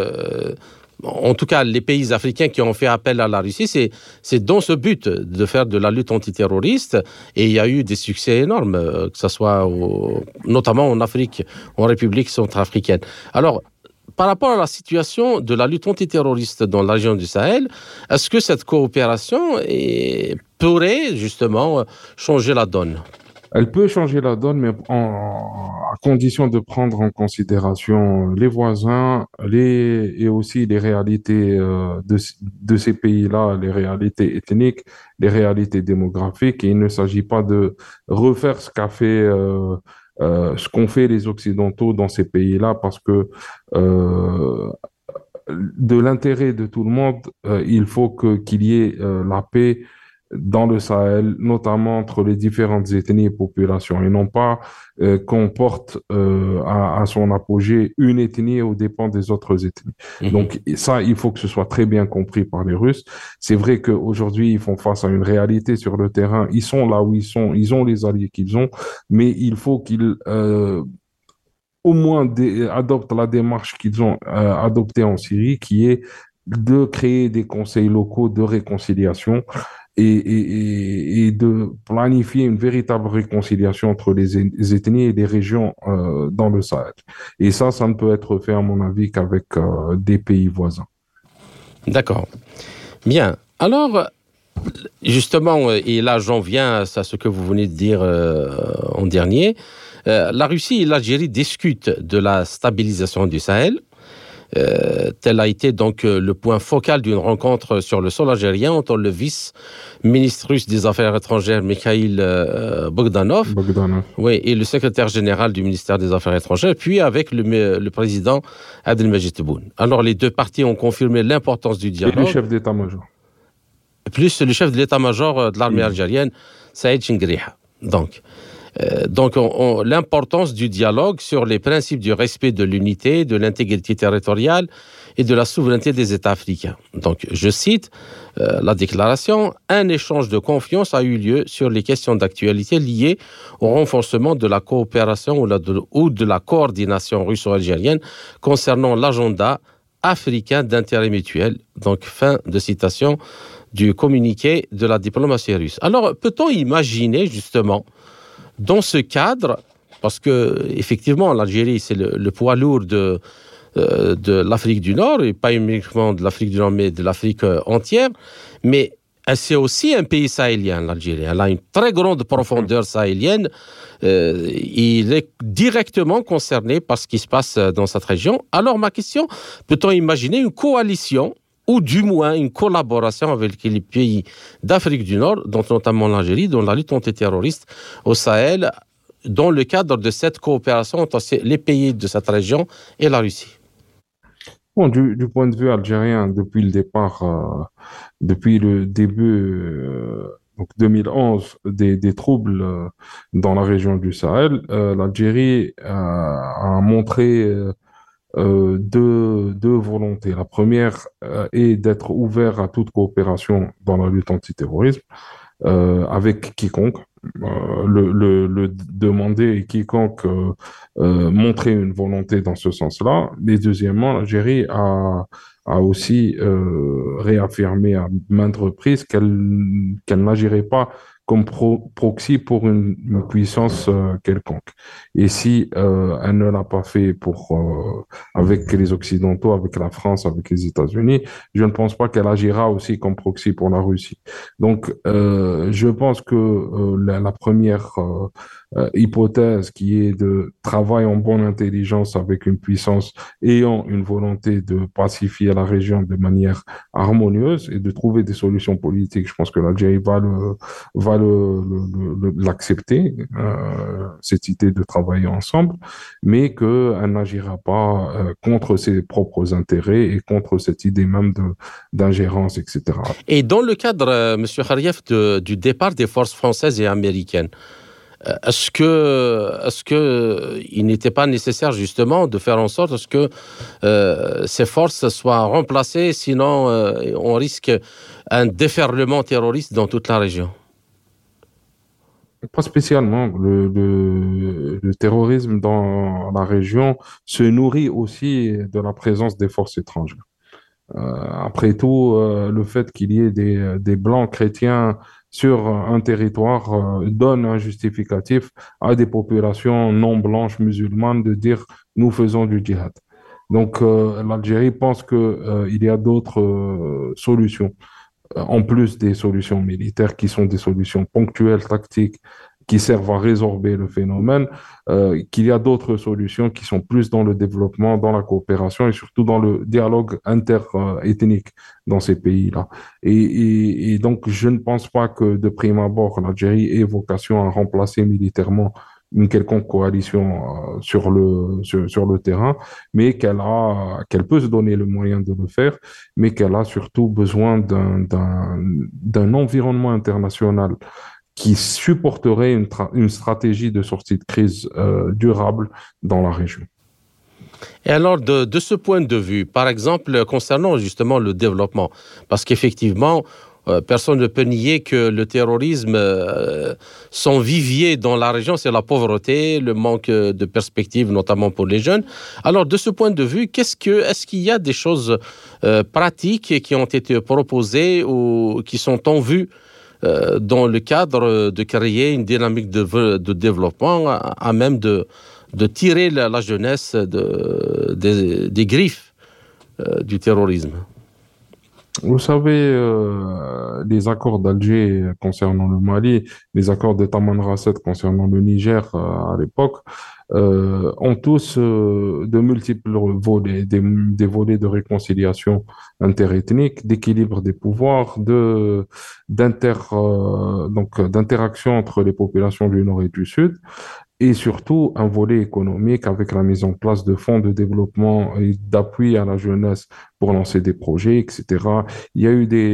euh, en tout cas les pays africains qui ont fait appel à la Russie, c'est, c'est dans ce but de faire de la lutte antiterroriste, et il y a eu des succès énormes, que ce soit au, notamment en Afrique, en République centrafricaine. Alors, par rapport à la situation de la lutte antiterroriste dans la région du Sahel, est-ce que cette coopération est, pourrait justement changer la donne ? Elle peut changer la donne, mais en, à condition de prendre en considération les voisins, les, et aussi les réalités euh, de, de ces pays-là, les réalités ethniques, les réalités démographiques. Et il ne s'agit pas de refaire ce qu'a fait, euh, euh, ce qu'ont fait les Occidentaux dans ces pays-là, parce que euh, de l'intérêt de tout le monde, euh, il faut que, qu'il y ait euh, la paix dans le Sahel, notamment entre les différentes ethnies et populations, et non pas euh, qu'on porte euh, à, à son apogée une ethnie aux dépens des autres ethnies. Mmh. Donc ça, il faut que ce soit très bien compris par les Russes. C'est vrai qu'aujourd'hui, ils font face à une réalité sur le terrain. Ils sont là où ils sont, ils ont les alliés qu'ils ont, mais il faut qu'ils euh, au moins dé- adoptent la démarche qu'ils ont euh, adoptée en Syrie, qui est de créer des conseils locaux de réconciliation et, et, et de planifier une véritable réconciliation entre les, les ethnies et les régions euh, dans le Sahel. Et ça, ça ne peut être fait, à mon avis, qu'avec euh, des pays voisins. D'accord. Bien. Alors, justement, et là j'en viens à ce que vous venez de dire euh, en dernier, euh, la Russie et l'Algérie discutent de la stabilisation du Sahel. Euh, tel a été donc euh, le point focal d'une rencontre sur le sol algérien entre le vice-ministre russe des Affaires étrangères Mikhail euh, Bogdanov, Bogdanov. Oui, et le secrétaire général du ministère des Affaires étrangères, puis avec le, le président Abdelmajid Tebboune. Alors les deux parties ont confirmé l'importance du dialogue. Et le chef d'état-major. Plus le chef de l'état-major de l'armée mmh. algérienne, Saïd Chingriha. Donc, euh, donc on, on, l'importance du dialogue sur les principes du respect de l'unité, de l'intégrité territoriale et de la souveraineté des États africains. Donc, je cite euh, la déclaration, un échange de confiance a eu lieu sur les questions d'actualité liées au renforcement de la coopération ou, la, de, ou de la coordination russo-algérienne concernant l'agenda africain d'intérêt mutuel. Donc, fin de citation du communiqué de la diplomatie russe. Alors, peut-on imaginer justement, dans ce cadre, parce que effectivement, l'Algérie, c'est le, le poids lourd de Euh, de l'Afrique du Nord, et pas uniquement de l'Afrique du Nord, mais de l'Afrique euh, entière. Mais c'est aussi un pays sahélien, l'Algérie. Elle a une très grande profondeur sahélienne. Euh, il est directement concerné par ce qui se passe dans cette région. Alors, ma question, peut-on imaginer une coalition ou du moins une collaboration avec les pays d'Afrique du Nord, dont notamment l'Algérie, dans la lutte antiterroriste au Sahel, dans le cadre de cette coopération entre les pays de cette région et la Russie? Bon, du, du point de vue algérien, depuis le départ, euh, depuis le début, euh, donc deux mille onze, des, des troubles euh, dans la région du Sahel, euh, l'Algérie euh, a montré euh, euh, deux, deux volontés. La première euh, est d'être ouvert à toute coopération dans la lutte antiterrorisme euh, avec quiconque. Euh, le, le, le demander et quiconque euh, euh, montrer une volonté dans ce sens-là. Mais deuxièmement, l'Algérie a, a aussi euh, réaffirmé à maintes reprises qu'elle qu'elle n'agirait pas comme pro- proxy pour une, une puissance euh, quelconque. Et si euh, elle ne l'a pas fait pour euh, avec les Occidentaux, avec la France, avec les États-Unis, je ne pense pas qu'elle agira aussi comme proxy pour la Russie. Donc, euh, je pense que euh, la, la première euh, euh, hypothèse qui est de travail en bonne intelligence avec une puissance ayant une volonté de pacifier la région de manière harmonieuse et de trouver des solutions politiques, je pense que l'Algérie va le va le, le, le, l'accepter, euh, cette idée de travailler ensemble, mais qu'elle n'agira pas euh, contre ses propres intérêts et contre cette idée même de, d'ingérence, et cetera. Et dans le cadre, euh, M. Khariev, de, du départ des forces françaises et américaines, euh, est-ce que, est-ce que il n'était pas nécessaire justement de faire en sorte que euh, ces forces soient remplacées, sinon euh, on risque un déferlement terroriste dans toute la région? Pas spécialement. Le, le, le terrorisme dans la région se nourrit aussi de la présence des forces étrangères. Euh, après tout, euh, le fait qu'il y ait des, des blancs chrétiens sur un territoire euh, donne un justificatif à des populations non blanches musulmanes de dire nous faisons du djihad. Donc euh, l'Algérie pense que euh, il y a d'autres euh, solutions en plus des solutions militaires qui sont des solutions ponctuelles, tactiques, qui servent à résorber le phénomène, euh, qu'il y a d'autres solutions qui sont plus dans le développement, dans la coopération et surtout dans le dialogue interethnique dans ces pays-là. Et, et, et donc, je ne pense pas que de prime abord, l'Algérie ait vocation à remplacer militairement une quelconque coalition euh, sur le sur, sur le terrain, mais qu'elle a qu'elle peut se donner le moyen de le faire, mais qu'elle a surtout besoin d'un d'un d'un environnement international qui supporterait une, tra- une stratégie de sortie de crise euh, durable dans la région. Et alors, de, de ce point de vue, par exemple, concernant justement le développement, parce qu'effectivement, euh, personne ne peut nier que le terrorisme, euh, son vivier dans la région, c'est la pauvreté, le manque de perspectives, notamment pour les jeunes. Alors, de ce point de vue, qu'est-ce que, est-ce qu'il y a des choses euh, pratiques qui ont été proposées ou qui sont en vue euh, dans le cadre de créer une dynamique de, de développement à, à même de de tirer la, la jeunesse de, des, des griffes euh, du terrorisme? Vous savez, euh, les accords d'Alger concernant le Mali, les accords de Taman Rasset concernant le Niger euh, à l'époque, euh, ont tous euh, de multiples volets, des, des volets de réconciliation interethnique, d'équilibre des pouvoirs, de d'inter euh, donc d'interaction entre les populations du Nord et du Sud. Et surtout un volet économique avec la mise en place de fonds de développement et d'appui à la jeunesse pour lancer des projets, et cetera. Il y a eu des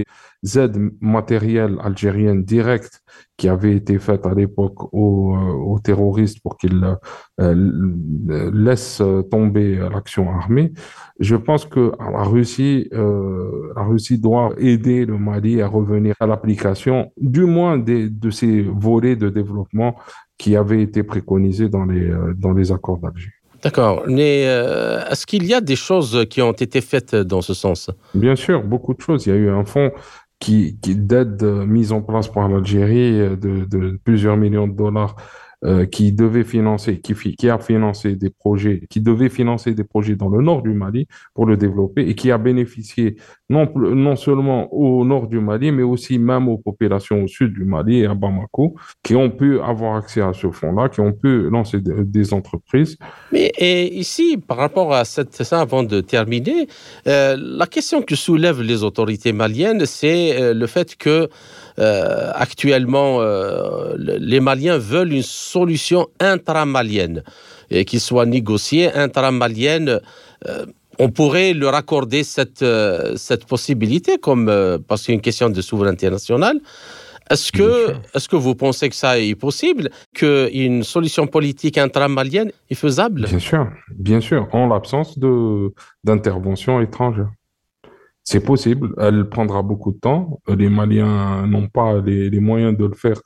aides matérielles algériennes directes qui avaient été faites à l'époque aux, aux terroristes pour qu'ils euh, laissent tomber l'action armée. Je pense que la Russie, euh, la Russie doit aider le Mali à revenir à l'application, du moins des, de ces volets de développement qui avaient été préconisés dans les, dans les accords d'Alger. D'accord. Mais euh, est-ce qu'il y a des choses qui ont été faites dans ce sens? Bien sûr, beaucoup de choses. Il y a eu un fonds qui, qui d'aide mise en place par l'Algérie de, de plusieurs millions de dollars euh, qui devait financer, qui, qui a financé des projets, qui devait financer des projets dans le nord du Mali pour le développer et qui a bénéficié non, non seulement au nord du Mali, mais aussi même aux populations au sud du Mali et à Bamako, qui ont pu avoir accès à ce fonds-là, qui ont pu lancer des, des entreprises. Mais et ici, par rapport à cette, ça, avant de terminer, euh, la question que soulèvent les autorités maliennes, c'est euh, le fait que euh, actuellement, euh, les Maliens veulent une solution intramalienne, et qu'il soit négociée intramalienne. Euh, on pourrait leur accorder cette, euh, cette possibilité, comme, euh, parce qu'il y a une question de souveraineté nationale. Est-ce que, est-ce que vous pensez que ça est possible, qu'une solution politique intramalienne est faisable? Bien sûr, bien sûr, en l'absence de, d'intervention étrangère. C'est possible, elle prendra beaucoup de temps. Les Maliens n'ont pas les, les moyens de le faire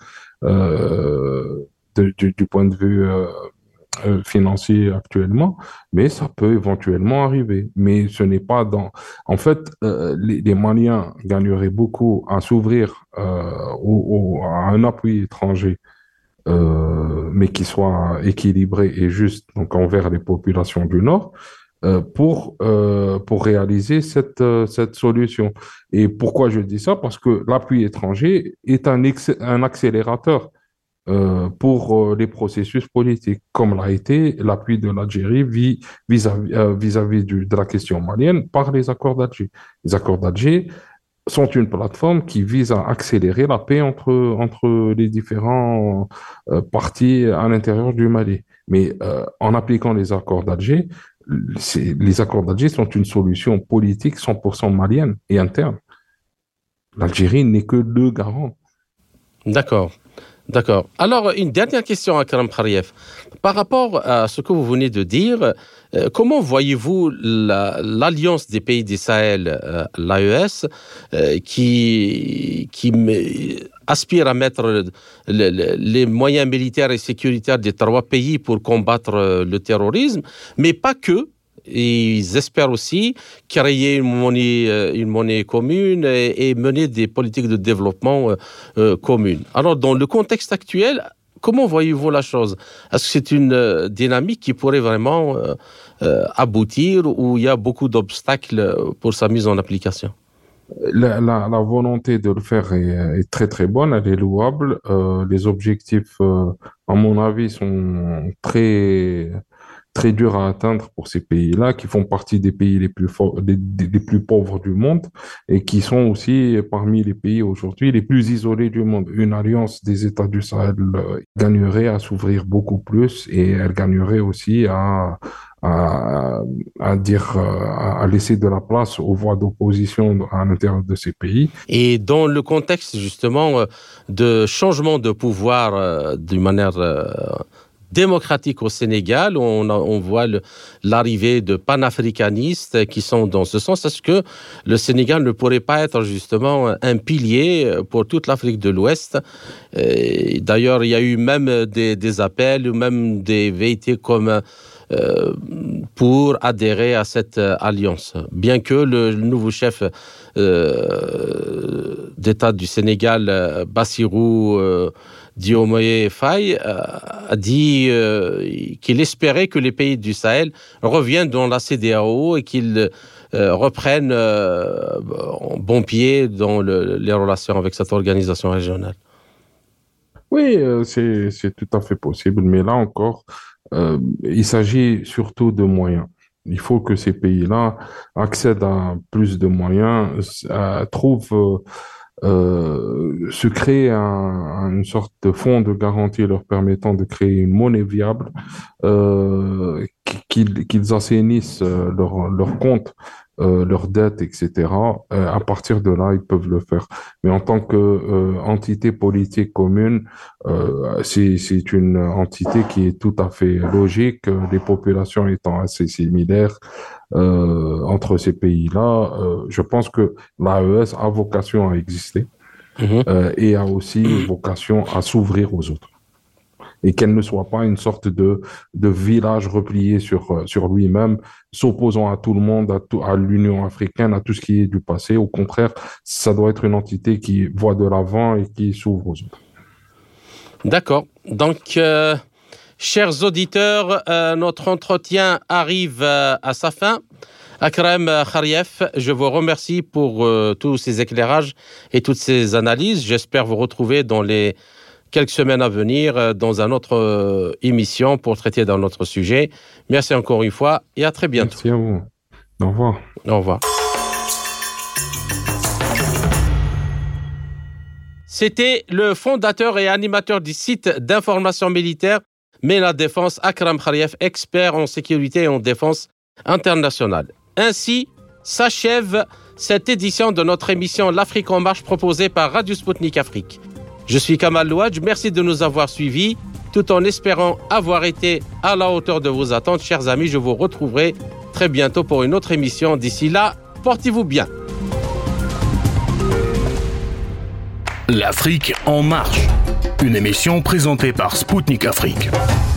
euh, de, du, du point de vue euh, euh, financier actuellement, mais ça peut éventuellement arriver. Mais ce n'est pas dans... En fait, euh, les, les Maliens gagneraient beaucoup à s'ouvrir euh, au, au, à un appui étranger, euh, mais qui soit équilibré et juste donc envers les populations du Nord. Euh, pour, euh, pour réaliser cette, euh, cette solution. Et pourquoi je dis ça? Parce que l'appui étranger est un, ex- un accélérateur euh, pour euh, les processus politiques, comme l'a été l'appui de l'Algérie vis- vis-à-vis, euh, vis-à-vis du, de la question malienne par les accords d'Alger. Les accords d'Alger sont une plateforme qui vise à accélérer la paix entre, entre les différents euh, partis à l'intérieur du Mali. Mais euh, en appliquant les accords d'Alger, c'est, les accords d'Alger sont une solution politique cent pour cent malienne et interne. L'Algérie n'est que le garant. D'accord. D'accord. Alors, une dernière question à Karam Khariev. Par rapport à ce que vous venez de dire, euh, comment voyez-vous la, l'alliance des pays du Sahel, euh, l'A E S, euh, qui, qui aspire à mettre le, le, les moyens militaires et sécuritaires des trois pays pour combattre le terrorisme, mais pas que. Et ils espèrent aussi créer une monnaie, une monnaie commune et, et mener des politiques de développement euh, communes. Alors, dans le contexte actuel, comment voyez-vous la chose? Est-ce que c'est une euh, dynamique qui pourrait vraiment euh, euh, aboutir ou il y a beaucoup d'obstacles pour sa mise en application? La, la, la volonté de le faire est, est très très bonne, elle est louable. Euh, les objectifs, euh, à mon avis, sont très... très dur à atteindre pour ces pays-là, qui font partie des pays les plus forts, les, les plus pauvres du monde et qui sont aussi parmi les pays aujourd'hui les plus isolés du monde. Une alliance des États du Sahel gagnerait à s'ouvrir beaucoup plus et elle gagnerait aussi à, à, à dire, à laisser de la place aux voix d'opposition à l'intérieur de ces pays. Et dans le contexte justement de changement de pouvoir d'une manière démocratique au Sénégal, on, a, on voit le, l'arrivée de panafricanistes qui sont dans ce sens. Est-ce que le Sénégal ne pourrait pas être justement un pilier pour toute l'Afrique de l'Ouest? Et d'ailleurs, il y a eu même des, des appels ou même des velléités comme euh, pour adhérer à cette alliance. Bien que le nouveau chef euh, d'État du Sénégal, Bassirou euh, Diomaye Faye, a dit euh, qu'il espérait que les pays du Sahel reviennent dans la C E D E A O et qu'ils euh, reprennent euh, en bon pied dans le, les relations avec cette organisation régionale. Oui, euh, c'est, c'est tout à fait possible, mais là encore, euh, il s'agit surtout de moyens. Il faut que ces pays-là accèdent à plus de moyens, euh, trouvent... Euh, Euh, se créer un, une sorte de fonds de garantie leur permettant de créer une monnaie viable euh, qu'ils, qu'ils assainissent euh, leur, leur compte, euh, leurs dettes, et cetera. Euh, à partir de là, ils peuvent le faire. Mais en tant que euh, entité politique commune, euh, c'est, c'est une entité qui est tout à fait logique, euh, les populations étant assez similaires euh, entre ces pays-là. Euh, je pense que l'A E S a vocation à exister Mhm. euh, et a aussi vocation à s'ouvrir aux autres. Et qu'elle ne soit pas une sorte de, de village replié sur, sur lui-même, s'opposant à tout le monde, à, tout, à l'Union africaine, à tout ce qui est du passé. Au contraire, ça doit être une entité qui voit de l'avant et qui s'ouvre aux autres. D'accord. Donc, euh, chers auditeurs, euh, notre entretien arrive euh, à sa fin. Akram Kharieff, je vous remercie pour euh, tous ces éclairages et toutes ces analyses. J'espère vous retrouver dans les quelques semaines à venir euh, dans une autre euh, émission pour traiter d'un autre sujet. Merci encore une fois et à très bientôt. Merci à vous. Au revoir. Au revoir. C'était le fondateur et animateur du site d'information militaire MENA Défense, Akram Kharieff, expert en sécurité et en défense internationale. Ainsi s'achève cette édition de notre émission L'Afrique en marche proposée par Radio Sputnik Afrique. Je suis Kamal Louadj, merci de nous avoir suivis, tout en espérant avoir été à la hauteur de vos attentes. Chers amis, je vous retrouverai très bientôt pour une autre émission. D'ici là, portez-vous bien. L'Afrique en marche, une émission présentée par Sputnik Afrique.